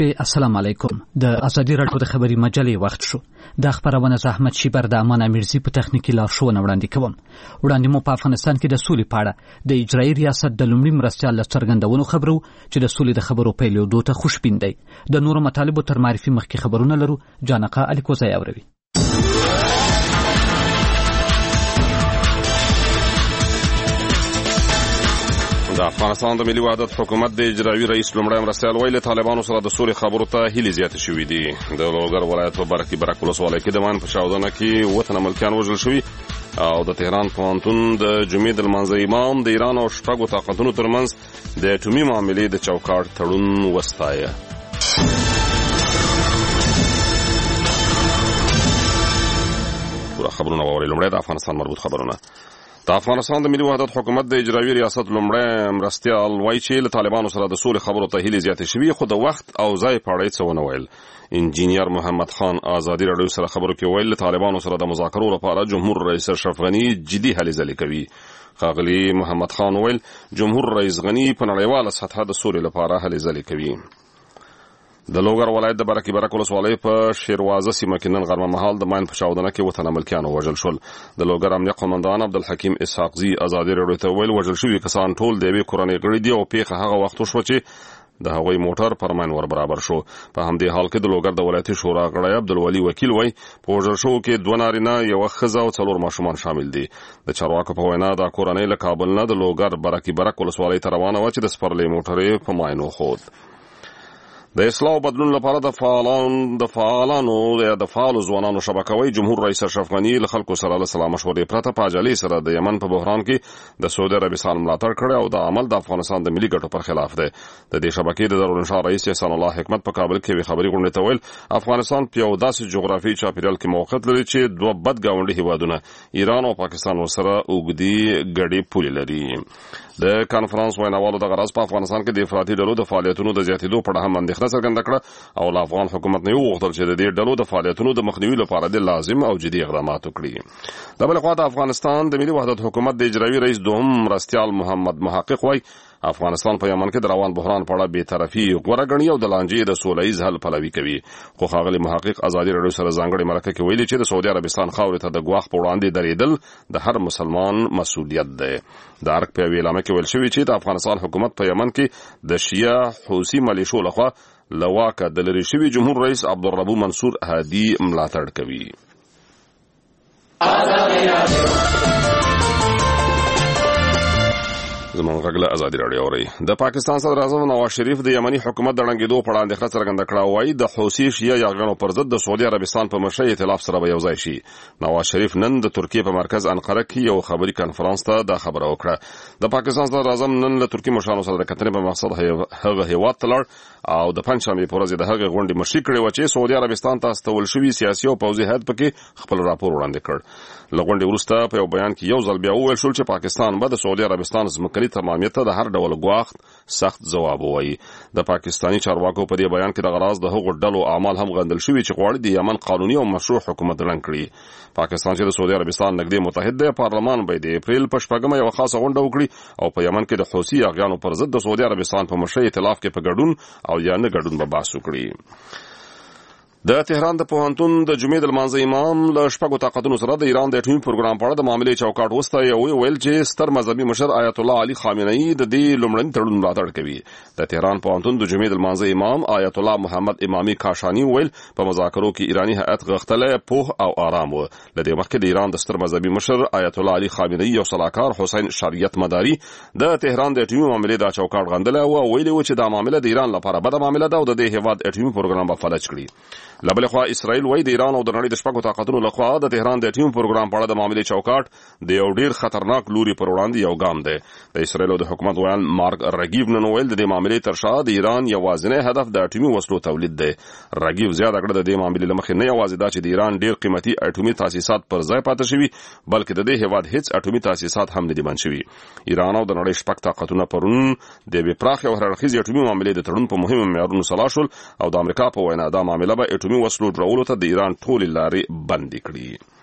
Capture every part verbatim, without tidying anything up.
السلام علیکم. د ازادي راډیو د خبري مجلې وخت شو. د خبرونه زحمت شیبر د امان امیرزی په تخنیکی لارښوونه وړاندې کوم. وړاندې مو په افغانستان کې د سولې په اړه د اجرایي ریاست د لومړي مرستیال له څرګندونو خبرو چې د سولې د خبرو پیلېدو ته خوشبین دی. د نورو مطالبو تر معرفي مخکې خبرونه لرو. جانقه الیکوزی اوروي. د افغانستان د ملي وحدت حکومت د اجرایي رئیس لومړی مرستیال ویلي طالبانو سره د سولې خبرو ته هیلې زیاتې شوې دي. د لوګر ولایت په برکي برک ولسوالۍ کې د مان په چاودنه کې اووه تنه ملکیان وژل شوي او د تهران پوهنتون د جمعې د لمانځه امام د ایران او شپږو طاقتونو ترمنځ د اټومي معاملې د چوکاټ تړون وستایه. پوره خبرونه واورئ. لومړی د افغانستان مربوط خبرونه. د افغانستان د ملي وحدت حکومت د اجرایي ریاست لومړی مرستیال وایي چې له طالبانو سره د سولې خبرو ته هیلې زیاتې شوي، خو د وخت او ځای په اړه څه ونه ویل. انجینیر محمد خان ازادي راډیو سره خبرو کې ویل له طالبانو سره د مذاکرو لپاره جمهور رئیس اشرف غني جدي هلې ځلې کوي. ښاغلي محمد خان ویل جمهور رئیس غني په نړیواله سطحه د سولې لپاره هلې ځلې کوي. د لوګر ولایت د برکي برک ولسوالۍ په شیروازه سیمه کې نن غرمه مهال د ماین په چاودنه کې اووه تنه ملکیان وژل شول. د لوګر امنیه قومندان عبدالحکیم اسحاقزي ازادي راډیو ته ویل وژل شوي کسان ټول د یوې کورنۍ غړي دي او پیښه هغه وخت وشوه چې د هغوی موټر پر ماین ور برابر شو. په همدې حال کې د لوګر د ولایتي شورا غړی عبدالولي وکیل وایي په وژل شوو کې دوه نارینه یوه ښځه او څلور ماشومان شامل دي. د چارواکو په وینا دا کورنۍ له کابل نه د لوګر برکي برک ولسوالۍ ته روانه وه چې د سپرلۍ موټر یې په ماین وخوت. د اصلاح او بدلون لپاره د فعالانو د فعالانو یا د فعالو ځوانانو شبکوي جمهور رئیس اشرف غني له خلکو سره له سلا مشورې پرته په عجلې سره د یمن په بحران کې د سعودي عربستان ملاتړ کړی او د عمل د افغانستان د ملي ګټو پر خلاف دی. د دې شبکې د دارالانشا رئیس احسان الله حکمت په کابل کې خبري غونډې ته ویل افغانستان په یو داسې جغرافیایي چاپیریال کې موقعیت لري چې دوه بد ګاونډي هیوادونه ایران او پاکستان ورسره اوږدې ګډې پولې لري. د کانفرنس ویناوالو د غرض په افغانستان کې د افراطي ډلو د فعالیتونو د زیاتېدو په اړه هم اندېښنه څرګنده کړه او له افغان حکومت نه وغوښتل چې د دې ډلو د فعالیتونو د مخنیوي لپاره د لازم او جدي اقدامات وکړي. د بل خوا د افغانستان د ملي وحدت حکومت د اجرایي رئیس دوهم مرستیال محمد محقق وایي افغانستان په یمن کې د روان بحران په اړه بېطرفي غوره ګڼي او د لانجې د سوله ییز حل پلوي کوي. خو ښاغلي محقق ازادي راډیو سره ځانګړې مرکه کې ویلي چې د سعودي عربستان خاورې ته د ګواښ په وړاندې درېدل د هر مسلمان مسؤلیت دی. د ارګ په یوې اعلامیه کې ویل شوي چې د افغانستان حکومت په یمن کې د شیعه حوثي ملیشو لخوا له واکه د لرې شوي جمهور رئیس عبدالربو منصور هادي ملاتړ کوي. زموږ غږ له ازادي راډیو اورئ. د پاکستان صدر اعظم نواز شریف د یمني حکومت د ړنګېدو په اړه اندېښنه څرګنده کړه او وایي د حوثي شیعه یرغلونو پر ضد د سعودي عربستان په مشرۍ ائتلاف سره به یوځای شي. نواز شریف نن د ترکیې په مرکز انقره کې یو خبري کنفرانس ته دا خبره وکړه. د پاکستان صدر اعظم نن له ترکي مشرانو سره د کتنې په مقصد هغه هیواد ته لاړ او د پنجشنبې په ورځ د هغې غونډې مشري کړې وه چې سعودي عربستان ته استول شوي سیاسي او پوځي هیات پکې خپل راپور وړاندې کړ. له غونډې وروسته په یو بیان کې یو ځل بیا وویل شول چې پاکستان به د سعودي عربستان ځمکني تمامیت ته د هر ډول ګواښ سخت ځواب ووایي. د پاکستاني چارواکو په دې بیان کې د غراض د هغو ډلو اعمال هم غندل شوي چې غواړي د یمن قانوني او مشروع حکومت ړنګ کړي. پاکستان چې د سعودي عربستان نږدې متحد دی پارلمان به د اپریل په شپږمه یوه خاصه غونډه وکړي او په یمن کې د حوثي یاغیانو پر ضد د سعودي عربستان په مشرۍ ائتلاف کې په ګډون او یا نه ګډون به بحث وکړي. د تهران د پوهنتون د جمعې د لمانځه امام له شپږو طاقتونو سره د ایران د اټومي پروګرام په اړه د معاملې چوکاټ وستایه او ویل چې ستر مذهبي مشر آیت الله علي خامنه‌ای د دې لومړني تړون ملاتړ کوي. د تهران پوهنتون د جمعې د لمانځه امام آیت الله محمد امامي کاشاني ویل په مذاکرو کې ایراني هیئت غښتلی پوه او آرام و. له دې مخکې د ایران د ستر مذهبي مشر آیت الله علي خامنه‌ای او سلاکار حسین شریعت مداري د تهران د اټومي معاملې د چوکاټ غندلی و او ویلي و چې دا معامله د ایران لپاره بده معامله ده او د دې هیواد اټومي پروګرام به فلج کړي. له بلې خوا اسرائیل وایي د ایران او د نړۍ د شپږو طاقتونو لخوا د تهران د اټومي پروګرام په اړه د معاملې چوکاټ د یو ډیر خطرناک لوري پر وړاندې یو ګام دی. د اسرائیل د حکومت ویان مارک رګیو نن ویل د دې معاملې تر شا د ایران یوازینی هدف د اټومي وسلو تولید دی. رګیو زیاته کړه د دې معاملې له مخې نه یوازې دا چې د ایران ډیر قیمتي اټومي تاسیسات پر ځای پاتې شوي بلکې د دې هیواد هیڅ اټومي تاسیسات هم نه دي بند شوي. ایران او د نړۍ شپږ طاقتونه پرون د یوې پراخې او هرړخیزې اټومي معاملې د تړون په مهمو معیارونو سلا شول او د امریکا په وینا دا معامله به اټومي وسلو جوړولو ته د ایران ټولې لارې بندې کړي.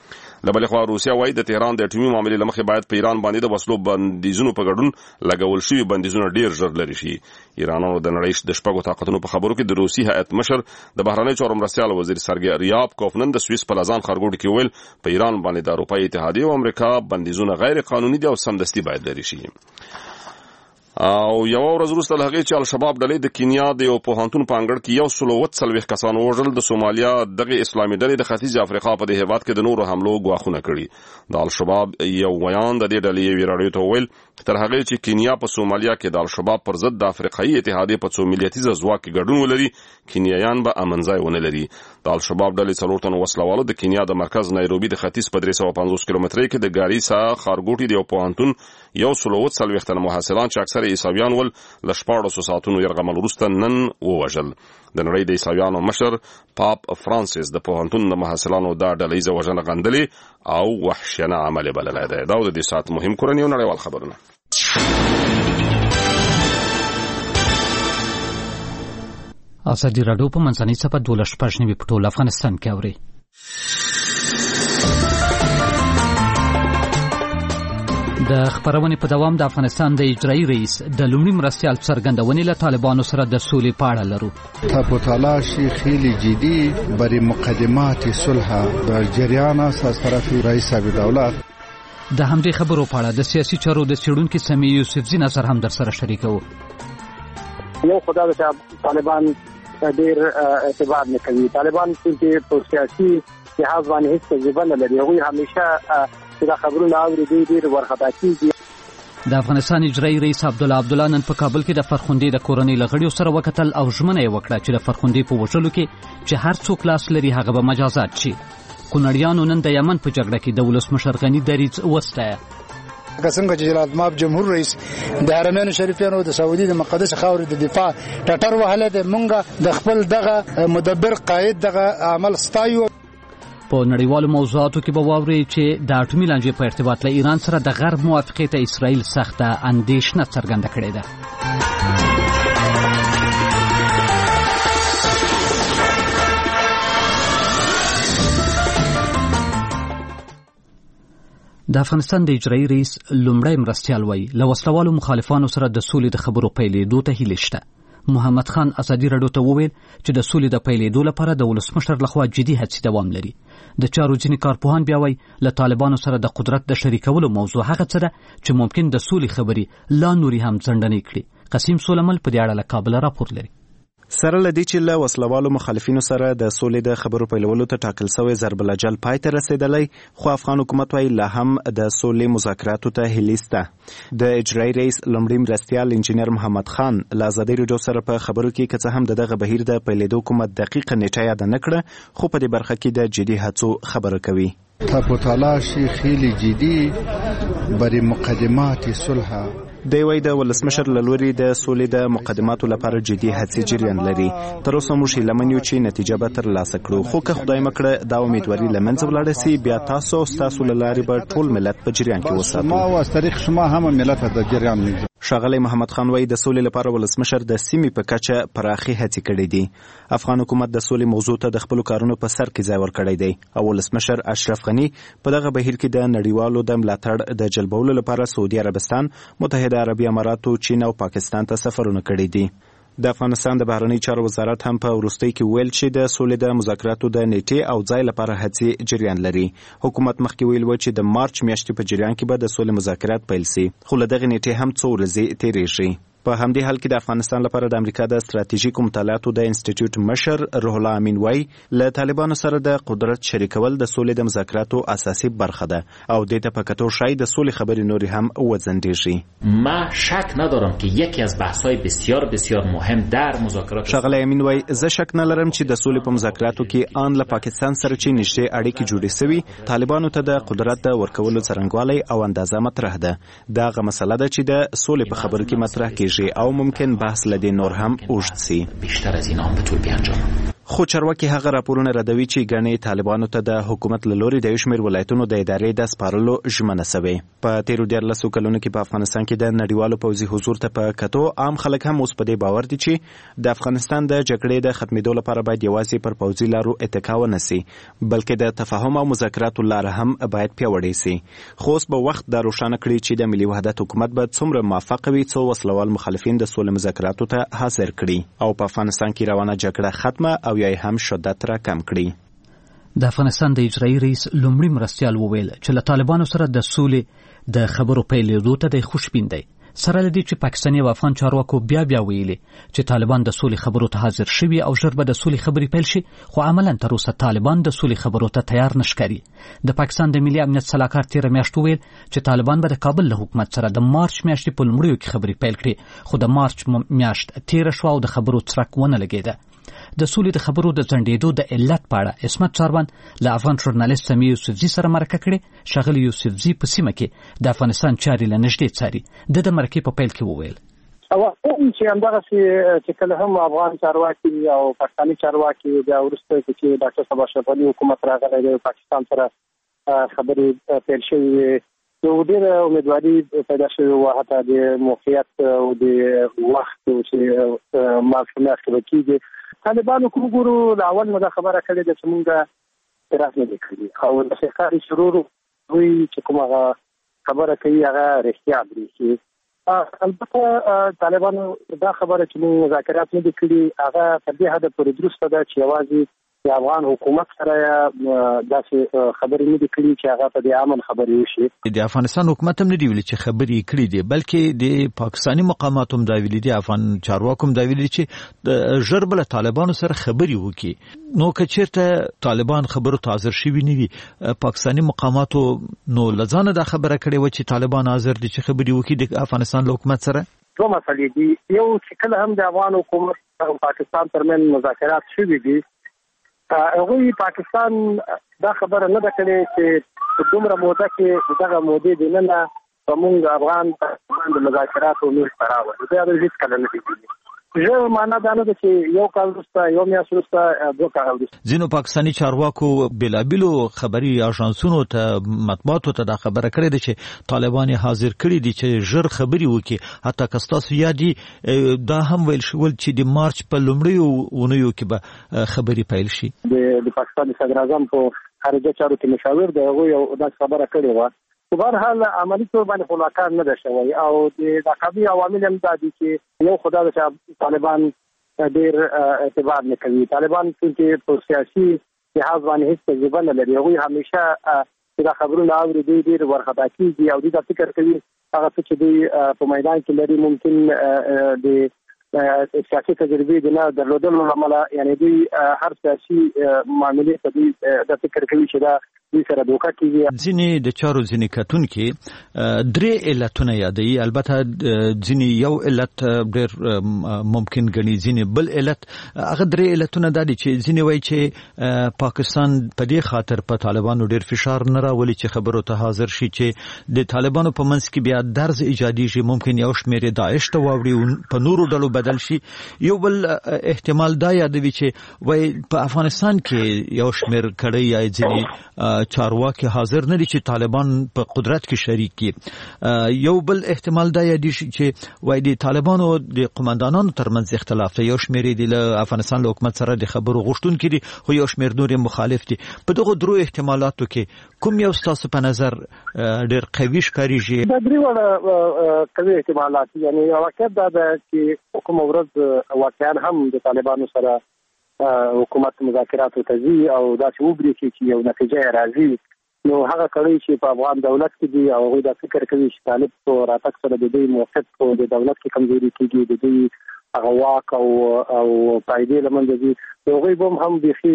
د بلې خوا روسیا وایي د تهران د اټومي معاملې له مخې باید په ایران باندې د وسلو بندیزونو په ګډون لګول شوي بندیزونه ډیر ژر لرې شي. ایرانانو د نړۍ د شپږو طاقتونو په خبرو کې د روسي هیئت مشر د بهرنیو چارو مرستیال وزیر سرګي ریابکوف نن د سویس په لازان ښارګوټي کې ویل په ایران باندې د اروپایي اتحادیې او امریکا بندیزونه غیر قانوني دي او سمدستي باید لرې شي. او یو ورځ وروسته له هغې چې الشباب ډلې د کینیا د یو پوهنتون په انګړ کې یو سل اووه څلوېښت کسان ووژل، د سومالیا دغې اسلامي ډلې د ختیځ افریقا په دې هېواد کې د نورو حملو ګواښونه کړي. د الشباب یو ویان د دې ډلې یوې راډیو ته وویل تر هغې چې کینیا په سومالیا کې د الشباب پر ضد د افریقایي اتحادیې په څو ملیتیزه ځواک کې ګډون ولري، کینیایان به امن ځای ونه لري. د الشباب ډلې څلور تنو وسلوالو د کینیا د مرکز نایروبي د ختیځ په درې سوه پنځوس کیلومترۍ کې د ګاریسا ښارګوټي د یو پوهنتون یو سل اووه څلوېښت تنه محصلان چې اکثره عیسویان ول له شپاړسو ساعتونو یرغمل وروسته نن ووژل. د نړۍ د عیسویانو مشر پاپ فرانسیس د پوهنتون د محصلانو دا ډلهیزه وژنه غندلې او وحشیانه عمل بللی دی. دا د دې ساعت مهم کورني او نړیوال خبرونه. ازادي راډیو په منځنۍ صفحه دولس شپږ نوي په ټول افغانستان کې اوري. د خبرونې په دوام د افغانستان د اجرایي رئیس د لومړي مرستیال څرګندونې له طالبانو سره د سولې په اړه لرو. تپوتالاشی خیلی جدی برای مقدمات صلح در جریان است از طرف رئیس دولت. د همدې خبرو په اړه د سیاسي چارو د څېړونکي سمیع یوسفزي نظر هم در سره شریکوو. یو خدا د طالبان ډېر اعتبار نه کوي. طالبان چې په سیاسي لحاظ باندې هیڅ تجربه نه لري، هغوی همیشه دا خبرونه اوري، دوی ډېر ورخطا کېږي. د افغانستان اجرایي رئیس عبدالله عبدالله نن په کابل کې د فرخندې د کورنۍ له غړیو سره وکتل او ژمنه یې وکړه چې د فرخندې په وژلو کې چې هر څوک لاس لري هغه به مجازات شي. کونړیانو نن د یمن په جګړه کې د ولسمشر غني دریځ وستایه. که څنګه چې جلال ماب جمهور رئیس د حرمین شریفینو د سعودي د مقدس خاورې د دفاع ټټر وهله د مونږه د خپل دغه مدبر قائد دغه عمل ستایو. په نړیوالو موضوعاتو کې به واورئ چې د اټومي لانجې په ارتباط له ایران سره د غرب موافقې ته اسرائیل سخته اندېښنه څرګنده کړې ده. د افغانستان د اجرایي رئیس لومړی مرستیال وایي له وسلوالو مخالفانو سره د سولې د خبرو پیلېدو ته هیلې شته. محمد خان ازادي راډیو ته وویل چې د سولې د پیلېدو لپاره د ولسمشر لخوا جدي هڅې دوام لري. د چارو ځینې کارپوهان بیا وایي له طالبانو سره د قدرت د شریکولو موضوع هغه څه ده چې ممکن د سولې خبرې لا نوري هم ځنډنې کړي. قسیم سولمل په دې اړه له کابل راپور لري. سره لدی چې له وسلوالو مخالفینو سره د سولې د خبرو پیلولو ته ټاکل شوی ضرب الاجل پای ته رسیدلی، خو افغان حکومت وايي لا هم د سولې مذاکراتو ته هیلې شته. د اجرایي رئیس لومړي مرستیال انجینر محمد خان له ازادي راډیو سره په خبرو کې که څه هم د دغه بهیر د پیلېدو کومه دقیقه نیټه یاد نه کړه، خو په دې برخه کې د جدي هڅو خبره کوي. تپوتالاشی خیلی جدی برای مقدمات صلح. دی وايي د ولسمشر له لوري د سولې د مقدماتو لپاره جدي هڅې جریان لري. تر اوسه موږ هیله من یو چې نتیجه به ترلاسه کړو، خو که خدای مکړه دا امیدواري له منځه ولاړه سي، بیا تاسو ستاسو له لارې به ټول ملت په جریان کې وساتو. ما او از طریق شما هم ملت د جریان میږي. ښاغلی محمد خان وايي د سولې لپاره ولسمشر د سیمې په کچه پراخي هڅې کړې دي. افغان حکومت د سولې موضوع ته د خپلو کارونو په سر کې ځای ورکړی دی او ولسمشر اشرف غني په دغه بهیر کې د نړیوالو د ملاتړ د جلبولو لپاره سعودي عربستان، متحده عربي اماراتو، چین او پاکستان ته سفرونه کړي دي. د افغانستان د بهرنی چارو وزارت هم په وروستۍ کې ویل چې د سولې د مذاکراتو د نیټې او ځای لپاره هڅې جریان لري. حکومت مخکې ویل و چې د مارچ میاشتې په جریان کې به د سولې مذاکرات پیل سي، خو له دغې نیټې هم څو ورځې تېرېږي. په همدې حال کې د افغانستان لپاره د امریکا د ستراتیژیکو مطالعاتو د انسټیټیوټ مشر روح الله امین وايي له طالبانو سره د قدرت شریکول د سولې د مذاکراتو اساسي برخه ده او دې ته په کتو شاید د سولې خبرې نورې هم وځنډېږي. ما شک ندارم که یکی از بحث‌های بسیار بسیار مهم در مذاکرات. ښاغلی امین وايي زه شک نه لرم چې د سولې په مذاکراتو کې ان له پاکستان سره چې نږدې اړیکې جوړې سوي، طالبانو ته د قدرت د ورکولو څرنګوالی او اندازه مطرح ده. دا هغه مسله ده چې د سولې په خبرو کې مطرح کېږي او ممکن بحث لدې نور هم اوږد سي. بیشتر از این هم به طول بیانجام. خو چارواکي هغه راپورونه ردوي چې ګڼې طالبانو ته د حکومت له لوري د یو شمېر ولایتونو د ادارې د سپارلو ژمنه سوې. په تیرو دیارلسو کلونو کې په افغانستان کې د نړیوالو پوځي حضور ته په کتو عام خلک هم اوس په دې باور دي چې د افغانستان د جګړې د ختمېدو لپاره باید یوازې پر پوځي لارو اتکا ونه سي، بلکې د تفاهم او مذاکراتو لاره هم باید پیاوړې سي. خو اوس به وخت دا روښانه کړي چې د ملي وحدت حکومت به څومره موفق وي څو وسلوال مخالفین د سولې مذاکراتو ته حاضر کړي او په افغانستان کې روانه جګړه ختمه او یا هم شدت را کم کړي. د افغانستان د اجرایي رئیس لومړي مرستیال وویل چې له طالبانو سره د سولې د خبرو پیلېدو ته د خوشبین دی، سره له دې چې پاکستاني او افغان چارواکو بیا بیا ویلي چې طالبان د سولې خبرو ته حاضر شوي او ژر به د سولې خبرې پیل شي، خو عملاً تر اوسه طالبان د سولې خبرو ته تیار نه ښکاري. د پاکستان د ملي امنیت سلاکار تېره میاشت وویل چې طالبان به د کابل له حکومت سره د مارچ میاشتې په لومړیو کې خبرې پیل کړي، خو د مارچ میاشت تېره شوه او د خبرو څرک ونه لګېده. د سولې د خبرو د ځنډېدو د علت په اړه عصمت ساروان له افغان ژورنالیست سمیع یوسفزي سره مرکه کړې. ښاغلي یوسفزي په سیمه کې د افغانستان چارې له نږدې څاري. د د مرکې په پیل کې وویل او چې همدغسې چې کله هم افغان چارواکي او پاکستاني چارواکي بیا وروسته چې ډاکټر صباح شفاعي حکومت راغلی دی پاکستان سره خبرې پیل شوې وې، نو ډېره امیدواري پیدا شوې وه حتی د موقعیت او د وخت چې مارچ په میاشت کې به کېږي. طالبانو که وګورو له اول نه دا خبره کړې ده چې موږ اعتراف نه دی کړی او د ښکاري شرور دوی چې کوم هغه خبره کوي هغه رښتیا برېښي. البته طالبانو دا خبره چې موږ مذاکرات نه دي کړي هغه تر دې حده پورې درسته ده چې یوازې د افغان حکومت سره داسې خبرې نه دي کړي چې هغه په دې امن خبرې وشي. د افغانستان حکومت هم نه دی ویلي چې خبرې کړي دي، بلکې د پاکستاني مقاماتو هم دا ویلي دي، افغان چارواکو هم دا ویلي چې ژر به له طالبانو سره خبرې وکړي. نو که چېرته طالبان خبرو ته حاضر شوي نه وي، پاکستاني مقاماتو نو له ځانه دا خبره کړې وه چې طالبان حاضر دي چې خبرې وکړي د افغانستان له حکومت سره. دوه مسلې دي، یو چې کله هم د افغان حکومت او پاکستان ترمنځ مذاکرات شوي دي، هغوی پاکستان دا خبره نه ده کړې چې په دومره موده کې دغه مودې دننه به موږ افغان د مذاکراتو میز ته راوړو. دا هېڅ کله نه دي کړي. ژر معنا دا نه ده چې یو کال وروسته یو میاشت وروسته دوه کاله وروسته. ځینو پاکستاني چارواکو بېلابېلو خبري اژانسونو ته مطبوعاتو ته دا خبره کړې ده چې طالبان حاضر کړي دي چې ژر خبرې وکړي. حتی که ستاسو یادي دا هم ویل شول چې د مارچ په لومړیو اونیو کې به خبرې پیل شي. د پاکستان د صدر اعظم په خارجه چارو کې مشاور دی، هغوی یو داسې خبره کړې وه. په هر حال عملي طور باندې خو لا کار نه ده شوی او د ناکامي عوامل هم دا دي چې یو خو دا ده چې طالبان ډېر اعتبار نه کوي. طالبان چې په سیاسي لحاظ باندې هېڅ تجربه نه لري، هغوی همیشه چې دا خبرونه اوري دوی ډېر وارخطا کېږي او دوی دا فکر کوي هغه څه چې دوی په میدان کې لري ممکن د سیاسي تجربې د نه درلودلو له امله یعنې دوی هر سیاسي معاملې ته دوی دا فکر کوي چې دا دوی سره دوکه کېږي. ځینې د چارو ځینې کتونکي درې علتونه یادوي، البته ځینې یو علت ډېر ممکن ګڼي، ځینې بل علت. هغه درې علتونه دا دي چې ځینې وایي چې پاکستان په دې خاطر په طالبانو ډېر فشار نه راولي چې خبرو ته حاضر شي چې د طالبانو په منځ کې بیا درز ایجادېږي، ممکن یو شمېر داعش ته واوړي په نورو ډلو بدل شي. یو بل احتمال دا یادوي چې وایي په افغانستان کې یو شمېر کړۍ یا ځینې چارواکي حاضر نه دي چې طالبان په قدرت کې شریک کړي. یو بل احتمال دا یادېږي چې وایي د طالبانو د قماندانانو ترمنځ اختلاف دی، یو شمېر یې د افغانستان له حکومت سره د خبرو غوښتونکي دي خو یو شمېر نور یې مخالف دي. په دغو درو احتمالاتو کې کوم یو ستاسو په نظر ډېر قوي ښکارېږي؟ دا درې واړه قوي احتمالات یعنې واقعیت دا ده چې کومه ورځ واقعا هم د طالبانو سره حکومت مذاکراتو ته ځي او داسې وبرېښي چې یو نتیجه یې راځي، نو هغه کړۍ چې په افغان دولت کې دي او هغوی دا فکر کوي چې طالب په راتګ سره د دوی موقف په د دولت کې کمزوري کېږي، د دوی هغه واک او او فایدې له منځه ځي، نو هغوی به هم بیخي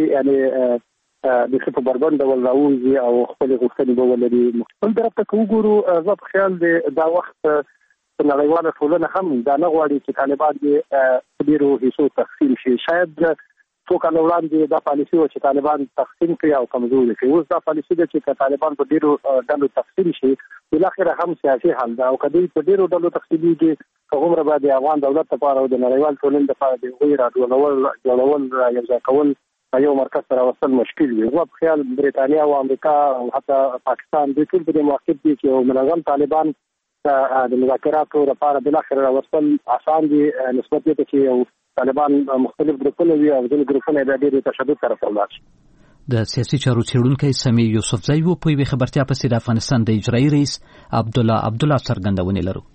یعنې بیخي په بربند ډول راووځي او خپلې غوښتنې به ولري. بل طرف ته که وګورو زه په خیال دی دا وخت په نړیواله ټولنه هم دا نه غواړي چې طالبان د ډېرو حصو تقسیم شي. شاید څو کال وړاندې دا پالیسي و چې طالبان تقسیم کړي او کمزوري کړي. اوس دا پالیسي ده چې طالبان په ډیرو ډلو تقسیم شي بل اخر هم سیاسي حل ده او کدی په ډیرو ډلو تقسیمي کې کومره باندې افغان دولت لپاره او د نړیوال ټولنې لپاره د غیر راډول جوړول یو ځای کول یو مرکز سره وصل مشکل وي. زما په خیال بریتانیا او امریکا او حتی پاکستان د ټول په موقف دي چې منظم طالبان د مذاکراتو لپاره بل اخر وصل آسان دي نسبت ته چې یو طالبان مختلف ګروپونه وي او ځینې ګروپونه د ډېر تشدد طرف ولاړ شي. د سیاسي چارو څېړونکی سمیع یوسفزی و په یوې خبرتیا پسې د افغانستان د اجرایي رئیس عبدالله عبدالله څرګندونې لرو.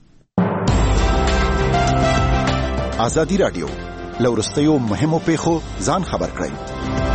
ازادي راډیو له وروستیو مهمو پیښو ځان خبر کړئ.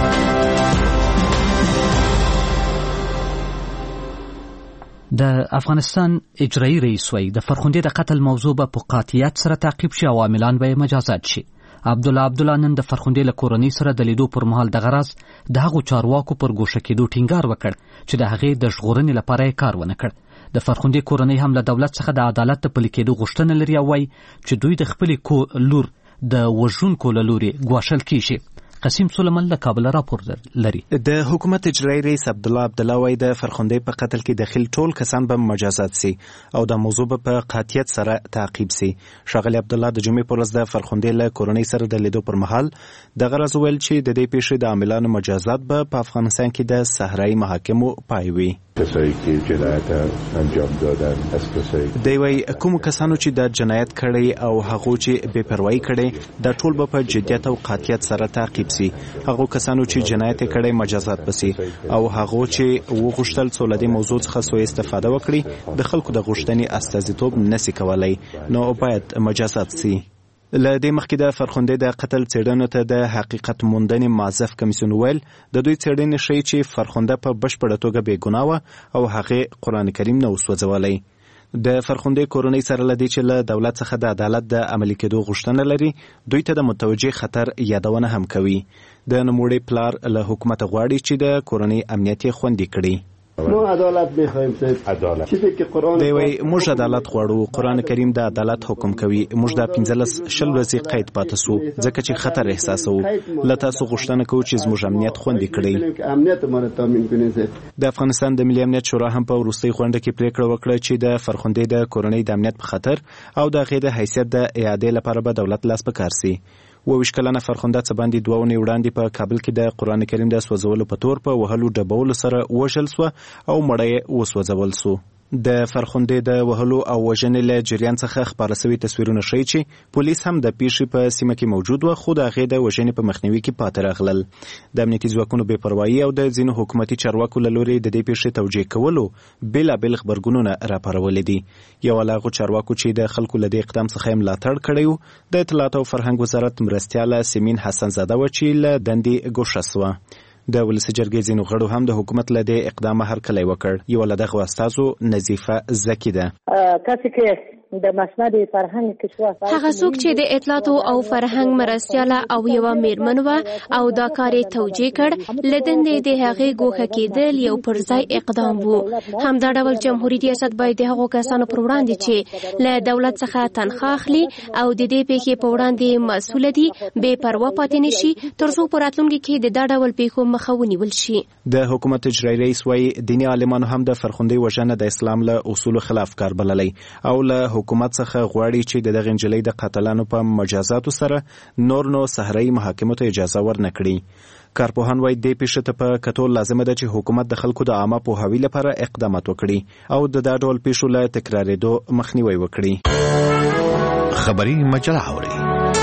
د افغانستان اجرایي رئیس وایي د فرخندې د قتل موضوع به په قاطعیت سره تعقیب شي او عاملان به مجازات شي. عبدالله عبدالله نن د فرخندې له کورنۍ سره د لیدو پر مهال د غرض د هغو چارواکو پر ګوښه کېدو ټینګار وکړ چې د هغې د ژغورنې لپاره یې کار ونه کړ. د فرخندې کورنۍ هم له دولت څخه د عدالت د پلي کېدو غوښتنه لري او وایي چې دوی د خپلې لور د وژونکو له لوري ګواښل کیږي. قسیم سلیمان له کابل راپور لري. د حکومت اجرایي رئیس عبدالله عبدالله وایي د فرخندې په قتل کې داخل ټول کسان به مجازات سي او د موضوع په قاطعیت سره تعقیب سي. ښاغلی عبدالله د جمعې په ورځ د فرخندې له کورنۍ سره د لیدو پر مهال د غرض ویل چې د دې پیښې د عاملانو مجازات به په افغانستان کې د صحرایي محاکمو پای وي. کسایی که جنایت انجام دادن از کسایی دی وایي کوم کسانو چې د جنایت کړی او هغو چې بې پروایي کړی د ټول به په جدیت او قاطعیت سره تعقیب سي. هغو کسانو چې جنایت کړی مجازات بسي او هغو چې وغوښتل څو له دې موضوع څخه سوء استفاده وکړي د خلکو د غوښتنې استازیتوب نسي کولای نو باید مجازات سي. له دې مخکې د فرخندې د قتل څېړنو ته د حقیقت موندنې معزف کمیسیون ویل د دوی څېړنې ښیي چې فرخنده په بشپړه توګه بې ګناه وه او هغې قرآن کریم نه و سوځولی. د فرخندې کورنۍ سره له دې چې له دولت څخه د عدالت د عملي کېدو غوښتنه لري دوی ته د متوجه خطر یادونه هم کوي. د نوموړي پلار له حکومت غواړي چې د کورنۍ امنیت یې خوندي کړي. ما عدالت می‌خوایم صاحب عدالت چیزی که قرآن دی وایي موږ عدالت غواړو. قرآن کریم د عدالت حکم کوي. موږ د پنځلس شل ورځې قید پاتې سو ځکه چې خطر احساسوو. له تاسو غوښتنه کوو چې زموږ امنیت خوندي کړئ. د افغانستان د ملي امنیت شورا هم په وروستۍ غونډه کې پریکړه وکړه چې د فرخندې د کورنۍ د امنیت په خطر او د هغې د حیثیت د اعادې لپاره به دولت لاس په کار سي. اووه کلنه فرخنده څه باندې دوه اونۍ وړاندې په کابل کې د قرآن کریم د سوځولو په تور په وهلو ډبولو سره وژل سوه او مړی یې وسوځول سو. د فرخندې د وهلو او وژنې له جریان څخه خپاره سوي تصویرونه ښیي چې پولیس هم د پیښې په سیمه کې موجود وه خو د هغې د وژنې په مخنیوي کې پاتې راغلل. د امنیتي ځواکونو بې پروایي او د ځینو حکومتي چارواکو له لوري د دې پیښې توجیه کولو بېلابېل غبرګونونه راپارولي دي. یو له هغو چارواکو چې د خلکو له دې اقدام څخه یې ملاتړ کړی و د اطلاعاتو او فرهنګ وزارت مرستیاله سیمین حسن زاده وه چې له دندې ګوښه سوه. د ولسي جرګې ځینو غړو هم د حکومت له دې اقدامه هرکلی وکړ. یوه له دغو استازو نظیفه زکي ده. کسی که د مسند فرهنګ کشور هغه څوک چې د اطلاعاتو او فرهنګ مرستیاله او یوه میرمن وه او دا کار یې توجیه کړ له دندې د هغې ګوښه کېدل یو پر ځای اقدام و. همدا ډول جمهوري ریاست باید د هغو کسانو پر وړاندې چې له دولت څخه تنخواه اخلي او د دې پیښې په وړاندې مسؤله دي بې پروا پاتې نه شي تر څو په راتلونکي کې د دا ډول پیښو مخه ونیول شي. د حکومت اجرایي رئیس وایي دیني عالمانو هم د فرخندې وژنه د اسلام له اصولو خلاف کار بللی او له حکومت څخه غواړي چې د دغې نجلۍ د قاتلانو په مجازاتو سره نور نو صحرایي محاکمو ته اجازه ورنکړي. کارپوهان وایي دې پیښې ته په کتو لازمه ده چې حکومت د خلکو د عامه پوهاوي لپاره اقدامات وکړي او د دا ډول پیښو له تکرارېدو مخنیوی وکړي. خبري مجله اوري.